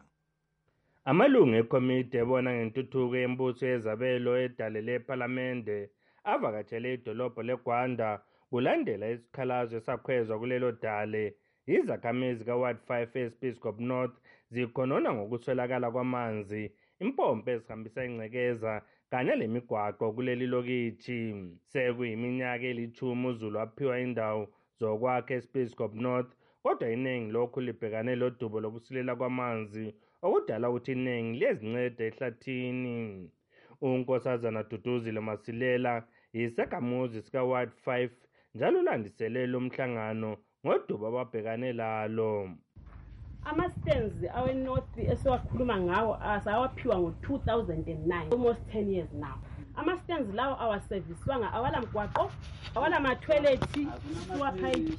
Amalunga ekomiti ebona ngentuthuko yembuso ezabelo edale lephalamende avakatshele idolobho leGwanda kulandela isikhalazo sakhwezwa kulelo dale. Izakhamizi kaWard five eSpitzkop North zikhonona ngokuswelakala kwamanzi, impompo ezihambisa ingcekeza kanye lemigwaqo kuleli lokitshi. Sekuyiminyaka elithumi uZulu waphiwa indawo zokwakha eSpitzkop North, kodwa iningi lokhu libhekane lodubo lokusilela kwamanzi okudala ukuthi iningi liyezinceda ehlathini. uNkosazana Duduzile Masilela yisakhamuzi sikaWard five njalo ulandiselele umhlangano ngodubo ababhekane lalo. Ama-stands awe-North esiwakhuluma ngawo asawaphiwa ngo-two thousand nine, almost ten years now. Ama-stands lawo awaserviswanga, awala mgwaqo, awala mathoyilethi, siwaphayipi,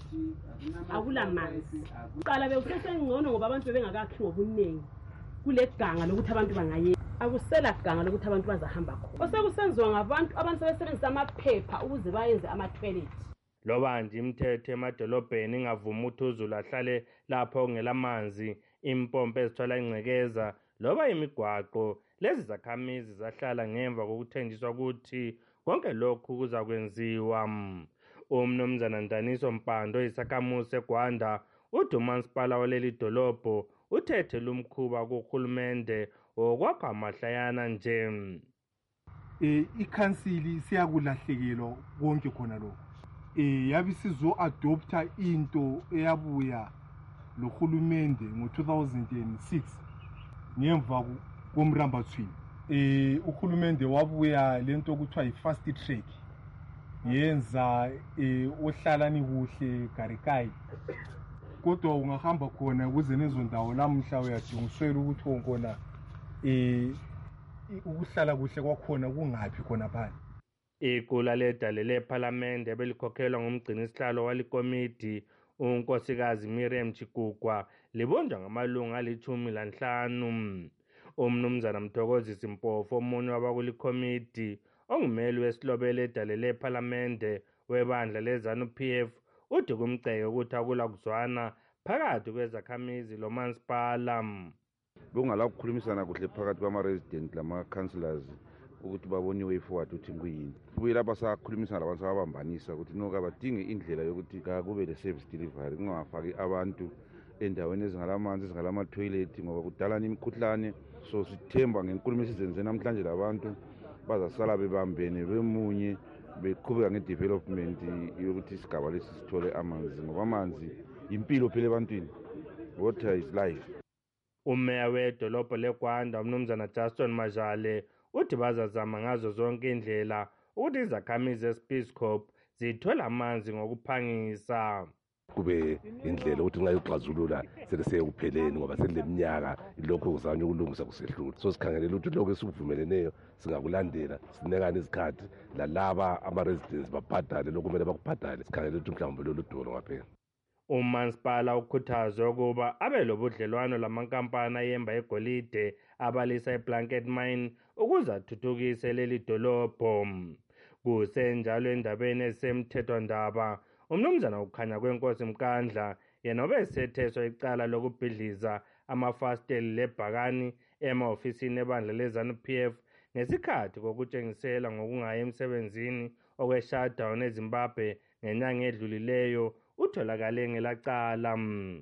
akula manzi. Kuqala bekusesengcono ngoba abantu bebengakakhi ngobuningi kule ganga lokuthi abantu bangayeka. Akusela ganga lokuthi abantu bazahamba khona. Osekusenziwa ngabantu abantu sebesebenzisa amaphepha ukuze bayenze amathoyilethi. Loba nje imithetho emadolobheni ingavuma ukuthi uZulu ahlale lapho kungelamanzi, impompo ezithola ingcekeza loba imigwaqo, lezi zakhamizi zahlala ngemva kokuthenjiswa ukuthi konke lokhu kuza kwenziwa. Umnumzana Ndaniso Mpando isakhamuzi seGwanda uthi umasipala waleli dolobho uthethe lumkhuba kuhulumende okwakha amahlayana nje. Eh ikhansili siyakulahlekelwa konke khona lokho. Eh yabe sizo adopta into eyabuya lohulumende ngo two thousand six ngemva komrambathweni. eh uhulumende wabuya lento okuthiwa yi-fast track yenza eh ohlalani kuhle Garikai, kodwa ungahamba khona kuze nezo ndawo lamhla uyadingiswela ukuthi khona eh ukuhlala kuhle kwakhona kungaphi khona phana. Igula ledale lephalamende ebelikhokhelwa ngumgcinisihlalo walikomidi unkosikazi Miriam Chikukwa libonjwa ngamalunga alithumi lanhlanu. Umnumzana Mthokozisi Mpofu, omunye wabakulikomidi ongumeli wesilobele edale lephalamende webandla lezanu P F, uthi kumceke ukuthi akula kuzwana phakathi kwezakhamizi lomasipala. Bengala kukhulumisana kuhle phakathi kwama-resident lama-councillors ukuthi babone way forward ukuthi kuyini. Kubuye lapha sakhulumisana labantu sababambanisa ukuthi noka badinge indlela yokuthi kube le-service delivery, kungafaki abantu endaweni ezingalamanzi ezingalama-toilet ngoba kudala imikhuhlane. So sithemba ngenkulumo esizenze namhlanje labantu bazasala bebambene bemunye beqhubeka ngedevelopment yokuthi isigaba lesi sithole amanzi ngoba amanzi impilo phela ebantwini. Water is life. Umeya wedolobho leGwanda umnumzana Justin Majale uthi bazazama ngazo zonke indlela ukuthi izakhamizi zeSpeedcorp zithola amanzi ngokuphangisa. Kube indlela ukuthi nxa yoxazulula sekuseyekupheleni ngoba seleminyaka lokho kuzanywe ukulungisa kusehlula. So sikhangelela ukuthi lokho esikuvumeleleyo singakulandela, sinekane isikhathi lalaba ama-residents babhadale lokho kumele bakubhadale. Sikhangelela ukuthi mhlawumbe lolu dolo ngaphela. Umansipala ukhuthazwe ukuba abe lobudlelwano lamankampani ayemba egolide abalisa eBlanket Mine ukuze athuthukise leli dolobho. Kusenjalo endabeni esemthethwandaba, umnumzana ukhanya kwenkosi Mkandla yena obesetheswa icala lokubhidliza amafasteli lebhakani ema-ofisini ebandla lezanu P F ngesikhathi kokutshengisela ngokungayi emsebenzini okwe-shutdown eZimbabwe ngenyanga edlulileyo utholakale ngelacala.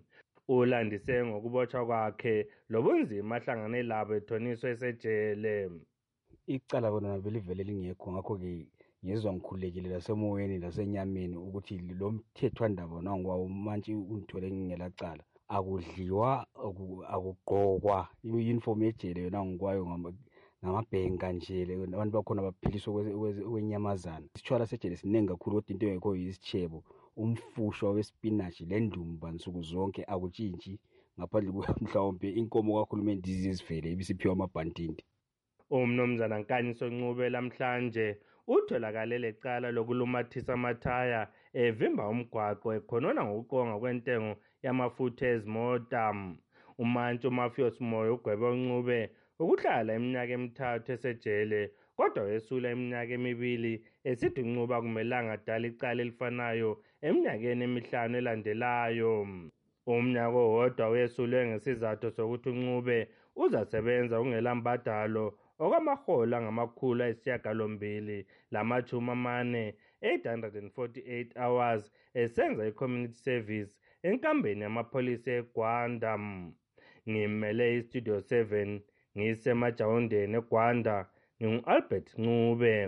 Ulandise ngokubotshwa kwakhe lobunzima ahlangane labo ethoniswa esejele. Icala kona belivele lingekho, ngakho-ke ngizwa ngikhululekile lasemoyeni lasenyameni ukuthi lo mthethwandaba nangwawo manje ungithole ngingelacala. Akudliwa, akugqokwa i-uniform yejele yona ngikwayo ngamabhenka nje, abantu bakhona baphiliswa okwenyamazana. Isitshwala sejele siningi kakhulu kodwa into engekho yisitshebo, umfushwa wespinashi lendumba nsuku zonke akutshintshi ngaphandle mhlawumbe inkomo kahulumeni zizivele ibisiphiwa amabhantindi. Umnumzana Nkanyiso Ncube lamhlanje utholakale lecala lokulumathisa amathaya evimba umgwaqo ekhonona ngokuqonga kwentengo yamafutha ezimota. Umantshi uMafios Moyo ugwebe uNcube ukuhlala iminyaka emithathu esejele, kodwa wesula iminyaka emibili esithi uNcube akumelanga adala icala elifanayo eminyakeni emihlanu elandelayo. Umnyaka owodwa wesulwe ngesizathu sokuthi uNcube uzasebenza kungelambadalo okwamahola ngamakhulu ayisishiyagalombili lamashumi amane, eight hundred forty-eight hours, esenza i-community service enkambeni yamapholisa eGwanda. Ngimele iStudio seven ngisemajawundeni eGwanda, ngingu-Albert Ncube.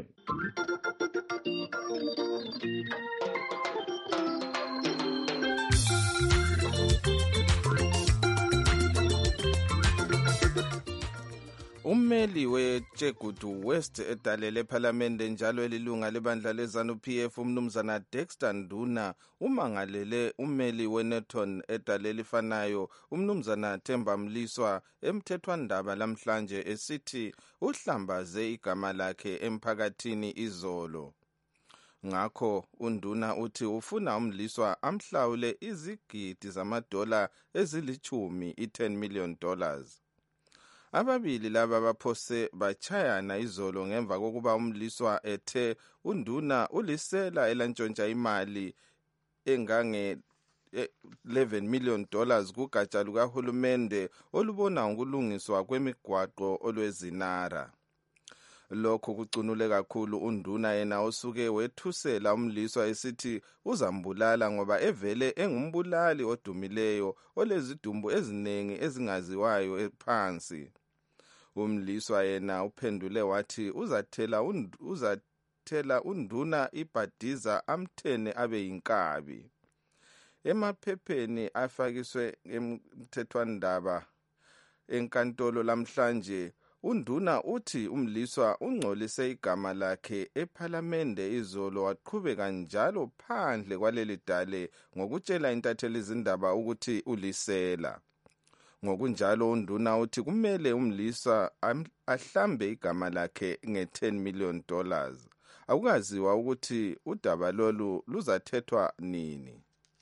Ummeli weThegutu West edalele ephalamende njalo elilunga lebandla lezanu P F umnumzana Dexter Nduna umangalele ummeli weNorton edalele ifanayo umnumzana Themba Mliswa emthethwandaba lamhlanje esithi uhlambaze igama lakhe emphakathini izolo. Ngakho uNduna uthi ufuna umliswa amhlawule izigidi zamadola ezilichumi i-ten million dollars. Ababili laba baphose bachayana izolo ngemva kokuba umliswa ethe uNduna ulisela elantshontsha imali engange eleven million dollars kugatsha lukahulumende olubona ngokulungiswa kwemigwaqo olwezinara. Lokho kucunule kakhulu uNduna yena osuke wethusela umliswa esithi uzambulala ngoba evele engumbulali odumileyo olezidumbu eziningi ezingaziwayo ephansi. Umliswa yena uphendule wathi uzathela uzathela uNduna ibhadiza amthene abe yinkabi. Emaphepheni afakiswe emthethwandaba enkantolo lamhlanje unduna uthi umliswa ungcolise igama lakhe ephalamende izolo waqhubeka njalo phandle kwaleli dale ngokutshela intatheli izindaba ukuthi ulisela. Ngokunjalo unduna uthi kumele umliswa ahlambe igama lakhe nge-ten million dollars. Akukaziwa ukuthi udaba lolu luzathethwa nini.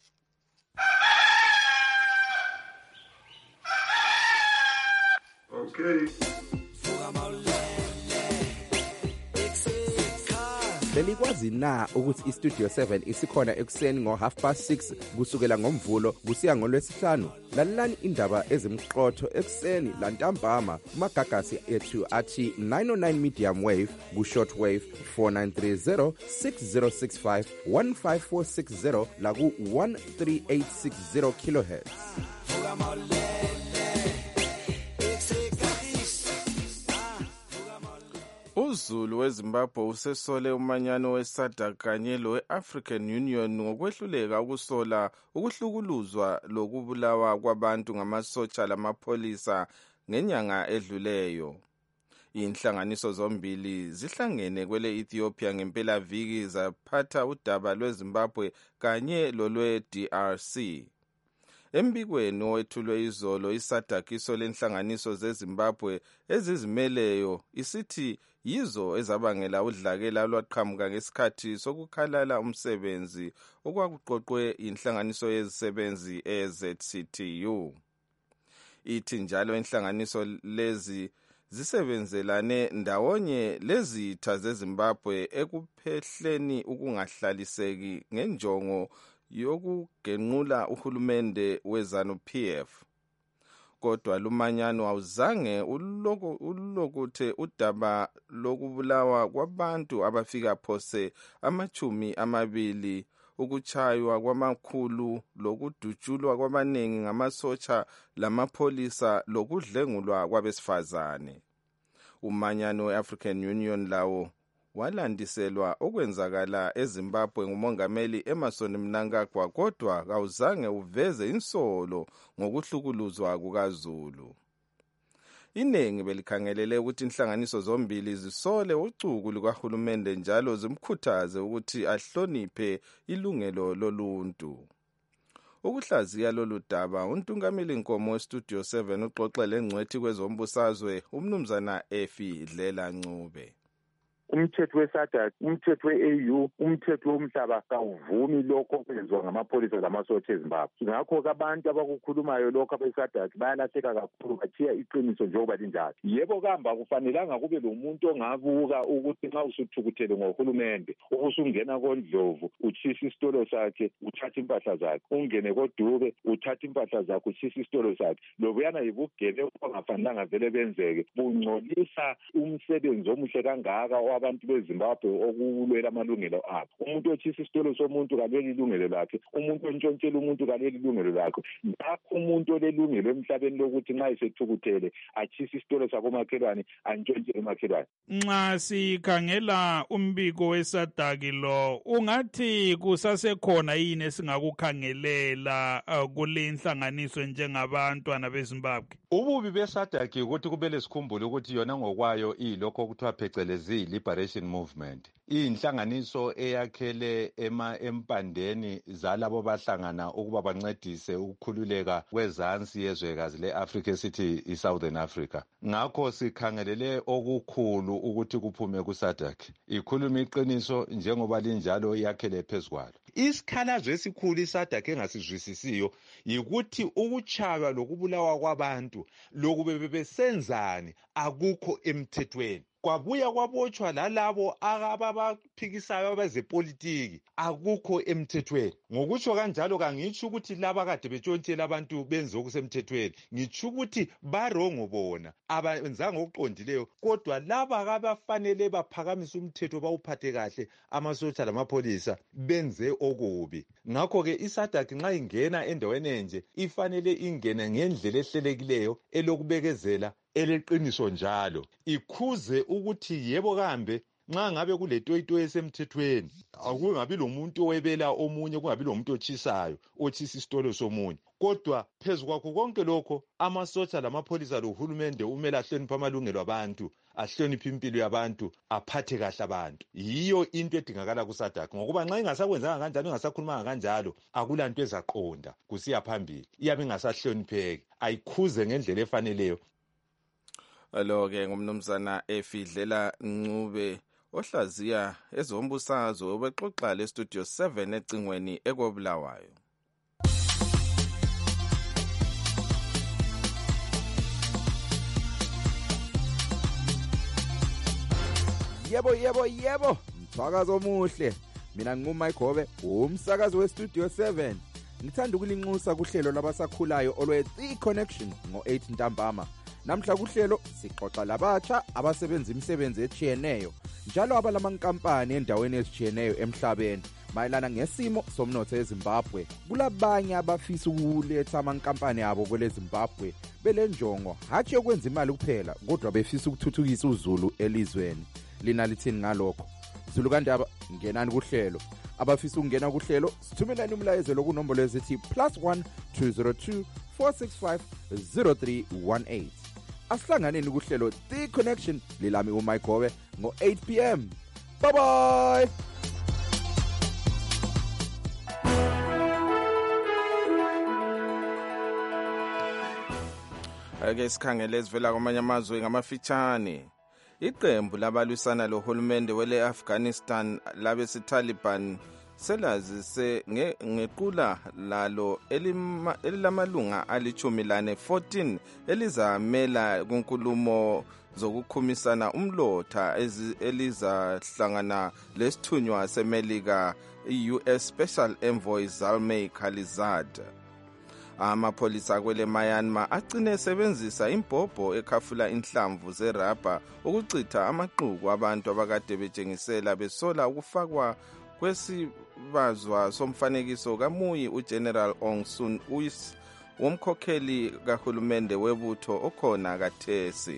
Okay. Belikwazi na ukuthi iStudio seven isikhona ekuseni ngo half past six kusukela ngomvulo kusiya ngolwesihlanu? Lalelani indaba ezimqotho ekuseni lantambama kumagagasi ethu athi nine oh nine medium wave ku short wave four nine three zero six zero six five one five four six zero la ku one three eight six zero kilohertz. UZulu weZimbabwe usesole umanyano weSADC kanye lowe-African Union ngokwehluleka ukusola ukuhlukuluzwa lokubulawa kwabantu ngamasotsha lamapholisa ngenyanga edluleyo. Inhlanganiso zombili zihlangene kwele Ethiopia ngempelaviki zaphatha udaba lweZimbabwe kanye lolwe-D R C. Embikweni owethulwe izolo iSADC isole inhlanganiso zeZimbabwe ezizimeleyo isithi yizo ezabangela udlakela lwaqhamuka ngesikhathi sokukhalala umsebenzi okwakuqoqwe inhlanganiso yezisebenzi e-Z C T U. Ithi njalo inhlanganiso lezi zisebenzelane ndawonye lezitha zeZimbabwe ekuphehleni ukungahlaliseki ngenjongo yokugenqula uhulumende weZANU-P F. Kodwa lumanyano awuzange ulokuthe udaba lokubulawa kwabantu abafika phose amachumi amabili, ukuchaywa kwamakhulu, lokudutshulwa kwabaningi ngamasotsha lamapholisa, lokudlengulwa kwabesifazane. Umanyano we-African Union lawo walandiselwa okwenzakala eZimbabwe ngumongameli Emmerson Mnangagwa, kodwa kawuzange uveze insolo ngokuhlukuluzwa kukaZulu. Iningi belikhangelele ukuthi inhlanganiso zombili zisole ucuku lukahulumende njalo zimkhuthaze ukuthi ahloniphe ilungelo loluntu. Ukuhlaziya lolu daba, untungameli Nkomo weStudio seven uxoxele ngcwethi kwezombusazwe umnumzana Efi Dlela Ncube. Umthetho weSADC, umthetho we-A U, umthetho womhlaba kawuvumi lokho okwenziwa ngamapholisa lamasotsha eZimbabwe. Ngakho ke abantu abakukhulumayo lokho abeSADC bayalahleka kakhulu, bathiya iqiniso njengoba linjalo. Yebo kamba kufanelanga kube lo muntu ongabuka ukuthi nxa usuthukuthele ngohulumende ubusungena koNdlovu utshisa isitolo sakhe uthatha impahla zakhe, ungene koDube uthatha impahla zakhe utshisa isitolo sakhe. Lobuyana yibugele ongafanelanga vele benzeke, bungcolisa umsebenzi omuhle kangaka abantu beZimbabwe okulwela amalungelo abo. Umuntu otshisa isitolo somuntu kaleli ilungelo lakhe, umuntu ontshontshela umuntu kaleli ilungelo lakhe. Ngakho umuntu olelungelo emhlabeni lokuthi nxa esethukuthele atshisa isitolo sakomakhelwane antshontshe emakhelwane. Nxa sikhangela umbiko weSADC lo, ungathi kusasekhona yini esingakukhangelela uh, kule inhlanganiso njengabantwana beZimbabwe? Ububi beSADC ukuthi kumele sikhumbule ukuthi yona ngokwayo ilokho okuthiwa phecelezi Liberation Movement, iyinhlanganiso eyakhele ema empandeni zalabo bahlangana ukuba bancedise ukukhululeka kwezansi yezwekazi le-Africa esithi i-Southern Africa. Ngakho sikhangelele okukhulu ukuthi kuphume kuSADC, ikhuluma iqiniso njengoba linjalo yakhele phezukwalo. Isikhalazo esikhulu iSADC engasizwisisiyo yikuthi ukuchaywa lokubulawa kwabantu lokube bebesenzani akukho emthethweni. Kwabuya kwabotshwa lalabo ababaphikisayo abezepolitiki akukho emthethweni. Ngokutsho kanjalo kangitsho ukuthi laba kade betshontshelana abantu benze okusemthethweni, ngitsho ukuthi barongo bona abenzanga okuqondileyo, kodwa laba abafanele baphakamise umthetho bawuphathe kahle amasotsha lamapholisa benze okubi. Ngakho ke iSADC nxa ingena endaweni enje ifanele ingene ngendlela ehlelekileyo elokubekezela eleqiniso njalo, ikhuze ukuthi yebo kambe nxa ngabe kuletoyito esemthethweni akungabi lomuntu owebela omunye, kungabi lomuntu otshisayo otshisa isitolo somunye, kodwa phezu kwakho konke lokho amasotsha lamapholisa lohulumende umele ahloniphe amalungelo abantu, ahloniphe impilo yabantu, aphathe kahle abantu. Yiyo into edingakala kuSADC, ngokuba nxa ingasakwenzanga kanjalo, ingasakhulumanga kanjalo, akulanto ezaqonda kusiya phambili, iyabe ingasahlonipheki, ayikhuze ngendlela efaneleyo. Lo-ke ngumnumzana Efidlela Ncube ohlaziya ezombusazwe obexoxa lestudio seven ecingweni ekobulawayo. Yebo yebo yebo, mthakazo omuhle. Mina ngumMayigobe, umsakazi westudio seven. Ngithanda ukulinxusa kuhlelo labasakhulayo olwe The Connection ngo eight ntambama. Namhla kuhlelo sixoxa labatsha abasebenza imisebenzi etshiyeneyo njalo abalamankampani endaweni ezitshiyeneyo emhlabeni mayelana ngesimo somnotho eZimbabwe. Kulabanye abafisa ukuletha amankampani abo kwele Zimbabwe belenjongo hatshi yokwenza imali kuphela kodwa befisa ukuthuthukisa uZulu elizweni. Lina lithini ngalokho? Zulu Kandaba ngenani kuhlelo. Abafisa ukungena kuhlelo sithumelani umlayezo lokunombolo ezithi plus one two zero two four six five zero three one eight. Asihlanganeni kuhlelo The Connection lilami uMayigobe ngo eight p m. Bye bye. Ake sikhangele ezivela kwamanye amazwe ngamafitshane. Iqembu labalwisana lohulumende wele Afghanistan labesitaliban selazise ngequla lalo elilamalunga alichumi lane fourteen elizamela kunkulumo zokukhumisana umlotha elizahlangana lesithunywa semelika i-U S Special Envoy Zalmay Khalilzad. Amapholisa kwele Myanmar agcine esebenzisa imbhobho ekhafula inhlamvu zerabha ukucitha amaqhuku abantu abakade betshengisela besola ukufakwa kwesibazwa somfanekiso kamuyi uGeneral Aung San Suu Kyi womkhokheli kahulumende webutho okhona kathesi.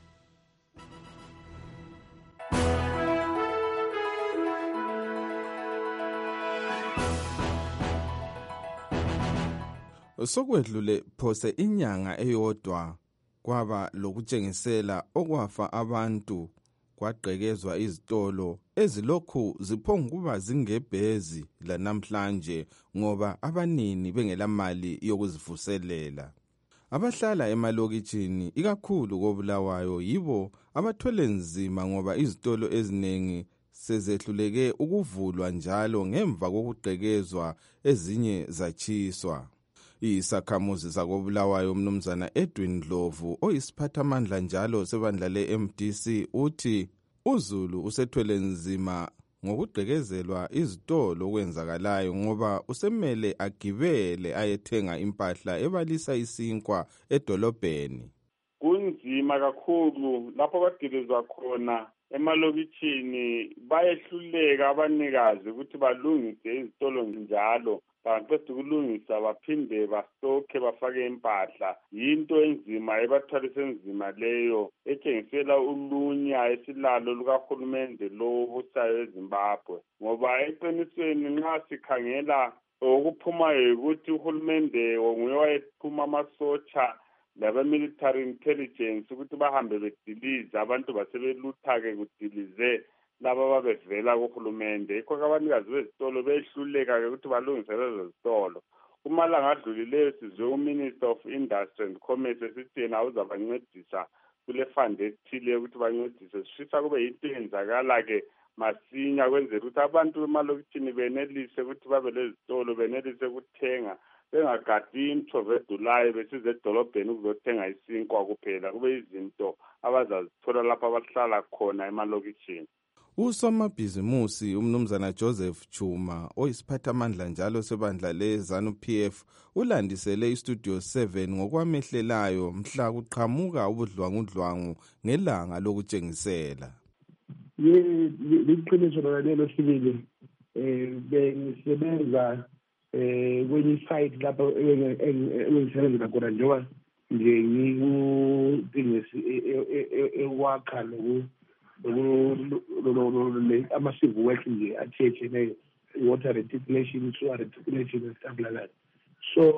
Sokwedlule phose inyanga eyodwa kwaba lokutshengisela okwafa abantu kwagqekezwa izitolo ezilokhu ziphonguba zingebhezi lanamhlanje ngoba abanini bengelamali yokuzivuselela. Abahlala emalokitshini ikakhulu koBulawayo yibo abathwele nzima ngoba izitolo eziningi sezehluleke ukuvulwa njalo ngemva kokugqekezwa ezinye zachiswa. Isakhamuzi sakoBulawayo umnumzana Edwin Dlovu oyisiphathamandla njalo sebandla le-M D C uthi uZulu usethwele nzima ngokugqekezelwa izitolo okwenzakalayo ngoba usemele agibele ayethenga impahla ebalisa isinkwa edolobheni. Kunzima kakhulu lapho bagilizwa khona emalokitshini bayehluleka abanikazi ukuthi balungise izitolo njalo. Baqeda ukulungisa baphinde bastokhe bafake impahla. Yinto enzima ebathwalise enzima leyo etshengisela ulunya esilalo lukahulumende lo obusayo eZimbabwe. Ngoba eqinisweni nxa sikhangela okuphumayo ukuthi uhulumende nguye wayephuma amasotsha labe-military intelligence ukuthi bahambe bediliza abantu basebelutha-ke kudilize laba babevela kuhulumende. Yikho abanikazi bezitolo behluleka-ke ukuthi balungise lezo zitolo. Kumalanga adlulileyo sizwe uMinister of Industry and Commerce esithi yena uzabancedisa kule fund ethile ukuthi bancedise. Sifisa kube yinto eyenzakala-ke masinya kwenzela ukuthi abantu bemalokitshini benelise ukuthi babe lezitolo, benelise ukuthenga bengagadi imthove edulayo besize edolobheni ukuzothenga isinkwa kuphela, kube izinto abazazithola lapho abahlala khona emalokitshini. Usomabhizimusi umnumzana Joseph Chuma oyisiphathamandla njalo sebandla leZANU P F ulandisele istudio seven ngokwamehlelayo mhla kuqhamuka ubudlwangudlwangu ngelanga lokutshengisela. Ye liqiniso lelo sibili eh bengisebenza eh kwenye site lapho engisebenza khona njengoba nje ngikudingisi ewakha lo ama-civil work nje athethene water reticulation, sewer reticulation and stuff like that. So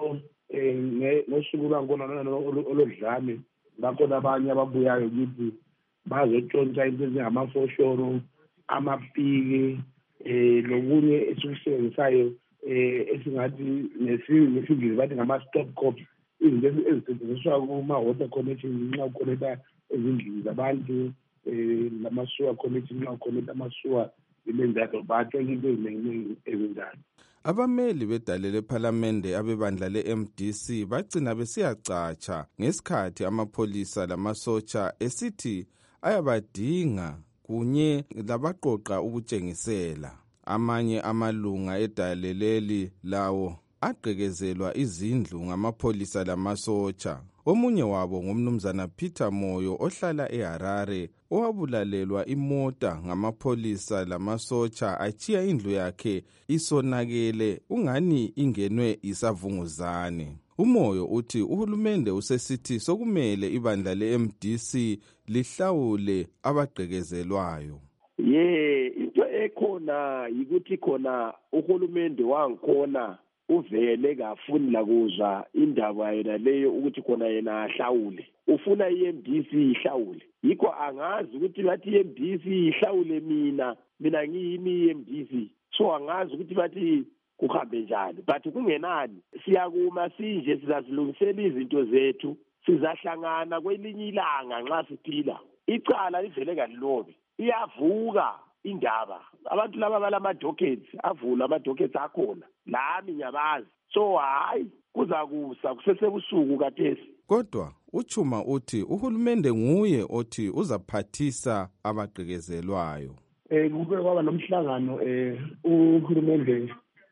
um nosuku lwangona olodlame bakhona abanye ababuyayo kithi bazotshontsha into ezingamafoshoro amapiki um nokunye esikusebenzisayo um esingathi nesingisi bathi ngama-stop cops, izinto ezisetshenziswa kuma-water connection nxa ukhonekta ezindlini zabantu um lama-sewer connection nxa ukhonekta ama-sewer ibenjalo batshontsha into eziningi ezinjalo. Abameli bedale lephalamende abebandla le-M D C bagcina besiyacatsha ngesikhathi amapholisa lamasotsha esithi ayabadinga kunye labaqoqa ukutshengisela. Amanye amalunga edale leli lawo agqekezelwa izindlu ngamapholisa lamasotsha. Omunye wabo ngumnumzana Peter Moyo ohlala eHarare owabulalelwa imota ngamapholisa lamasotsha achiya indlu yakhe isonakele ungani ingenwe isavunguzane. Umoyo uthi uhulumende usesithi sokumele ibandla le-M D C lihlawule abagqekezelwayo. Ye into ekhona yikuthi khona uhulumende wangikhona uvele kafuni lakuzwa indaba yena leyo ukuthi khona yena ahlawule, ufuna i-M D C ihlawule. Yikho angazi ukuthi bathi i-M D C ihlawule mina mina ngiyimi i-M D C, so angazi ukuthi bathi kuhambe njani, but kungenani siyakuma sinje sizazilungisela izinto zethu, sizahlangana kwelinye ilanga nxa siphila. Icala livele kalilobe, iyavuka indaba, abantu laba balama-dockets avula ama-dockets akhona lami ngiyabazi, so hayi kuzakusa kusesebusuku kathesi. Kodwa uChuma uthi uhulumende nguye othi uzaphathisa abagqekezelwayo. Eh kube kwaba nomhlangano eh uhulumende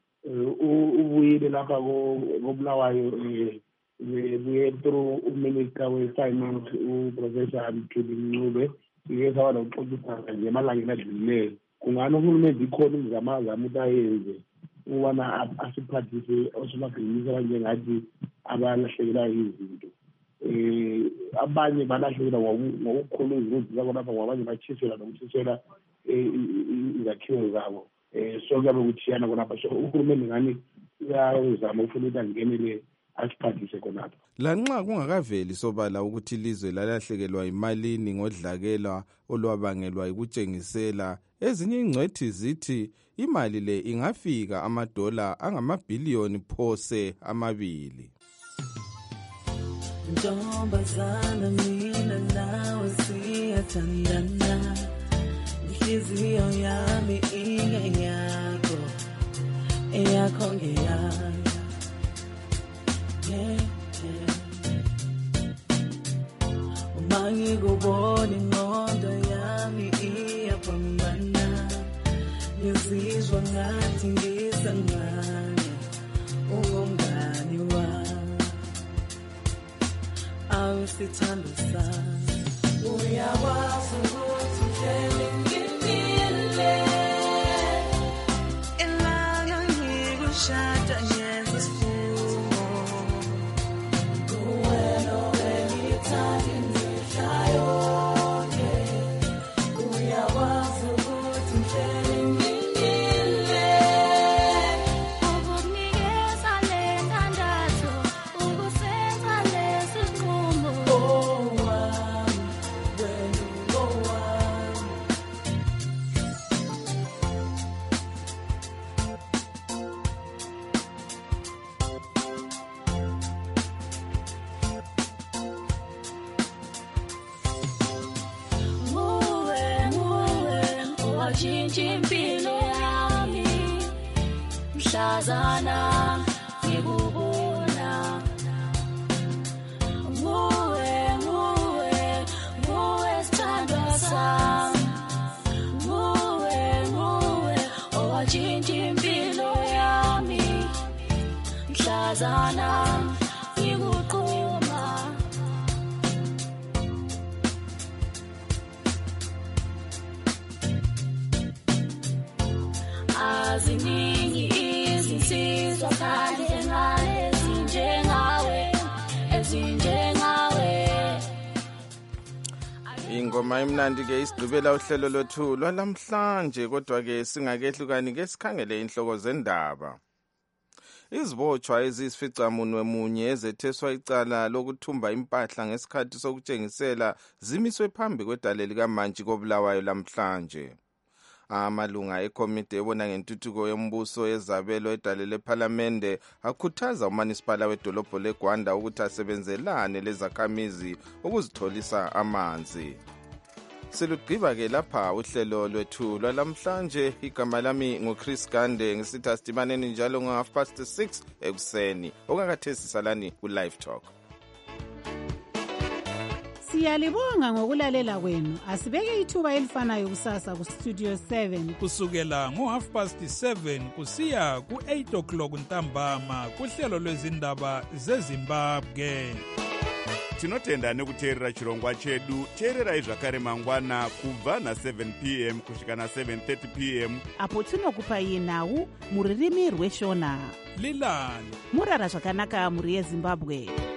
ubuyile lapha koBulawayo eh buye through uminister we-finance uprofessor Mthuli Ncube, siye sawa nokuxoxisana nje emalangeni adlulileyo. Kungani uhulumende ikhona imizamazamo ukuthi ayenze ukubana asiphathise osomabhizinisi abanjengathi abalahlekelwa izinto. Eh abanye balahlekelwa ngokukhulu izinto zabo lapha, abanye bachisela nokuchisela izakhiwo zabo. Eh so kuyabe kuthiyana khonapha, so uhulumende ngani uyazama ufuna ukuthi angenele asiphathise khonapha. Lanxa kungakaveli sobala ukuthi ilizwe lalahlekelwa imalini ngodlakela olwabangelwa ukutshengisela, ezinye ingcwethi zithi imali le ingafika amadola angamabhiliyoni phose amabili. Ntombazana mina nawe siyathandana, inhliziyo yami ingeyakho, eyakho ngeyakho. Yeah, yeah. Uma ngikubona ingqondo yami iyapambana, ngizizwa ngathi ngisangane, ungumngani wami, awusithando sami. Uyakwazi ukuthi uhleli ngimile, ilanga ngikushada ngenza isifungo, kuwena owengithanda imihla yonke. Uyakwazi ukuthi uhleli ngimile, ukukunikeza le ntandathu, ukusenza lesi sinqumo. Oh wami, wena ungowami. Nguwe, nguwe, owashintsha impilo yami, mhlazana ngikubona. Nguwe, nguwe, nguwe sithandwa sami, nguwe, nguwe, owashintsha impilo yami, mhlazana ngikuquma. Aziningi izinsizwa kandi engane ezinjengawe, ezinjengawe. Ingoma imnandi ke isigqibela uhlelo lothu lwalamhlanje, kodwa ke singakehlukani ke sikhangele inhloko zendaba. izibotshwa eziyisificamunwe munye ezetheswa icala lokuthumba impahla ngesikhathi sokutshengisela zimiswe phambi kwedale likamantshi koBulawayo lamhlanje. Amalunga ekomiti ebona ngentuthuko yombuso ezabelo edale lephalamende akhuthaza umanisipala wedolobho leGwanda ukuthi asebenzelane lezakhamizi ukuzitholisa amanzi. Silugqiba-ke lapha uhlelo lwethu lwalamhlanje. Igama lami nguChris Gande, ngisithi asidibaneni njalo ngo-half past six ekuseni. Okakathesi salani ku-Live Talk. Siyalibonga ngokulalela kwenu. Asibeke ithuba elifanayo kusasa ku-Studio seven. Kusukela ngo-half past seven kusiya ku-eight o'clock ntambama kuhlelo lwezindaba zeZimbabwe. Tinotenda nekuteerera chirongwa chedu. Teererai zvakare mangwana kubva na-seven p m kusvika na-seven thirty p m apo tinokupai nhau muririmi rweshona. Lilani murara zvakanaka muri yeZimbabwe.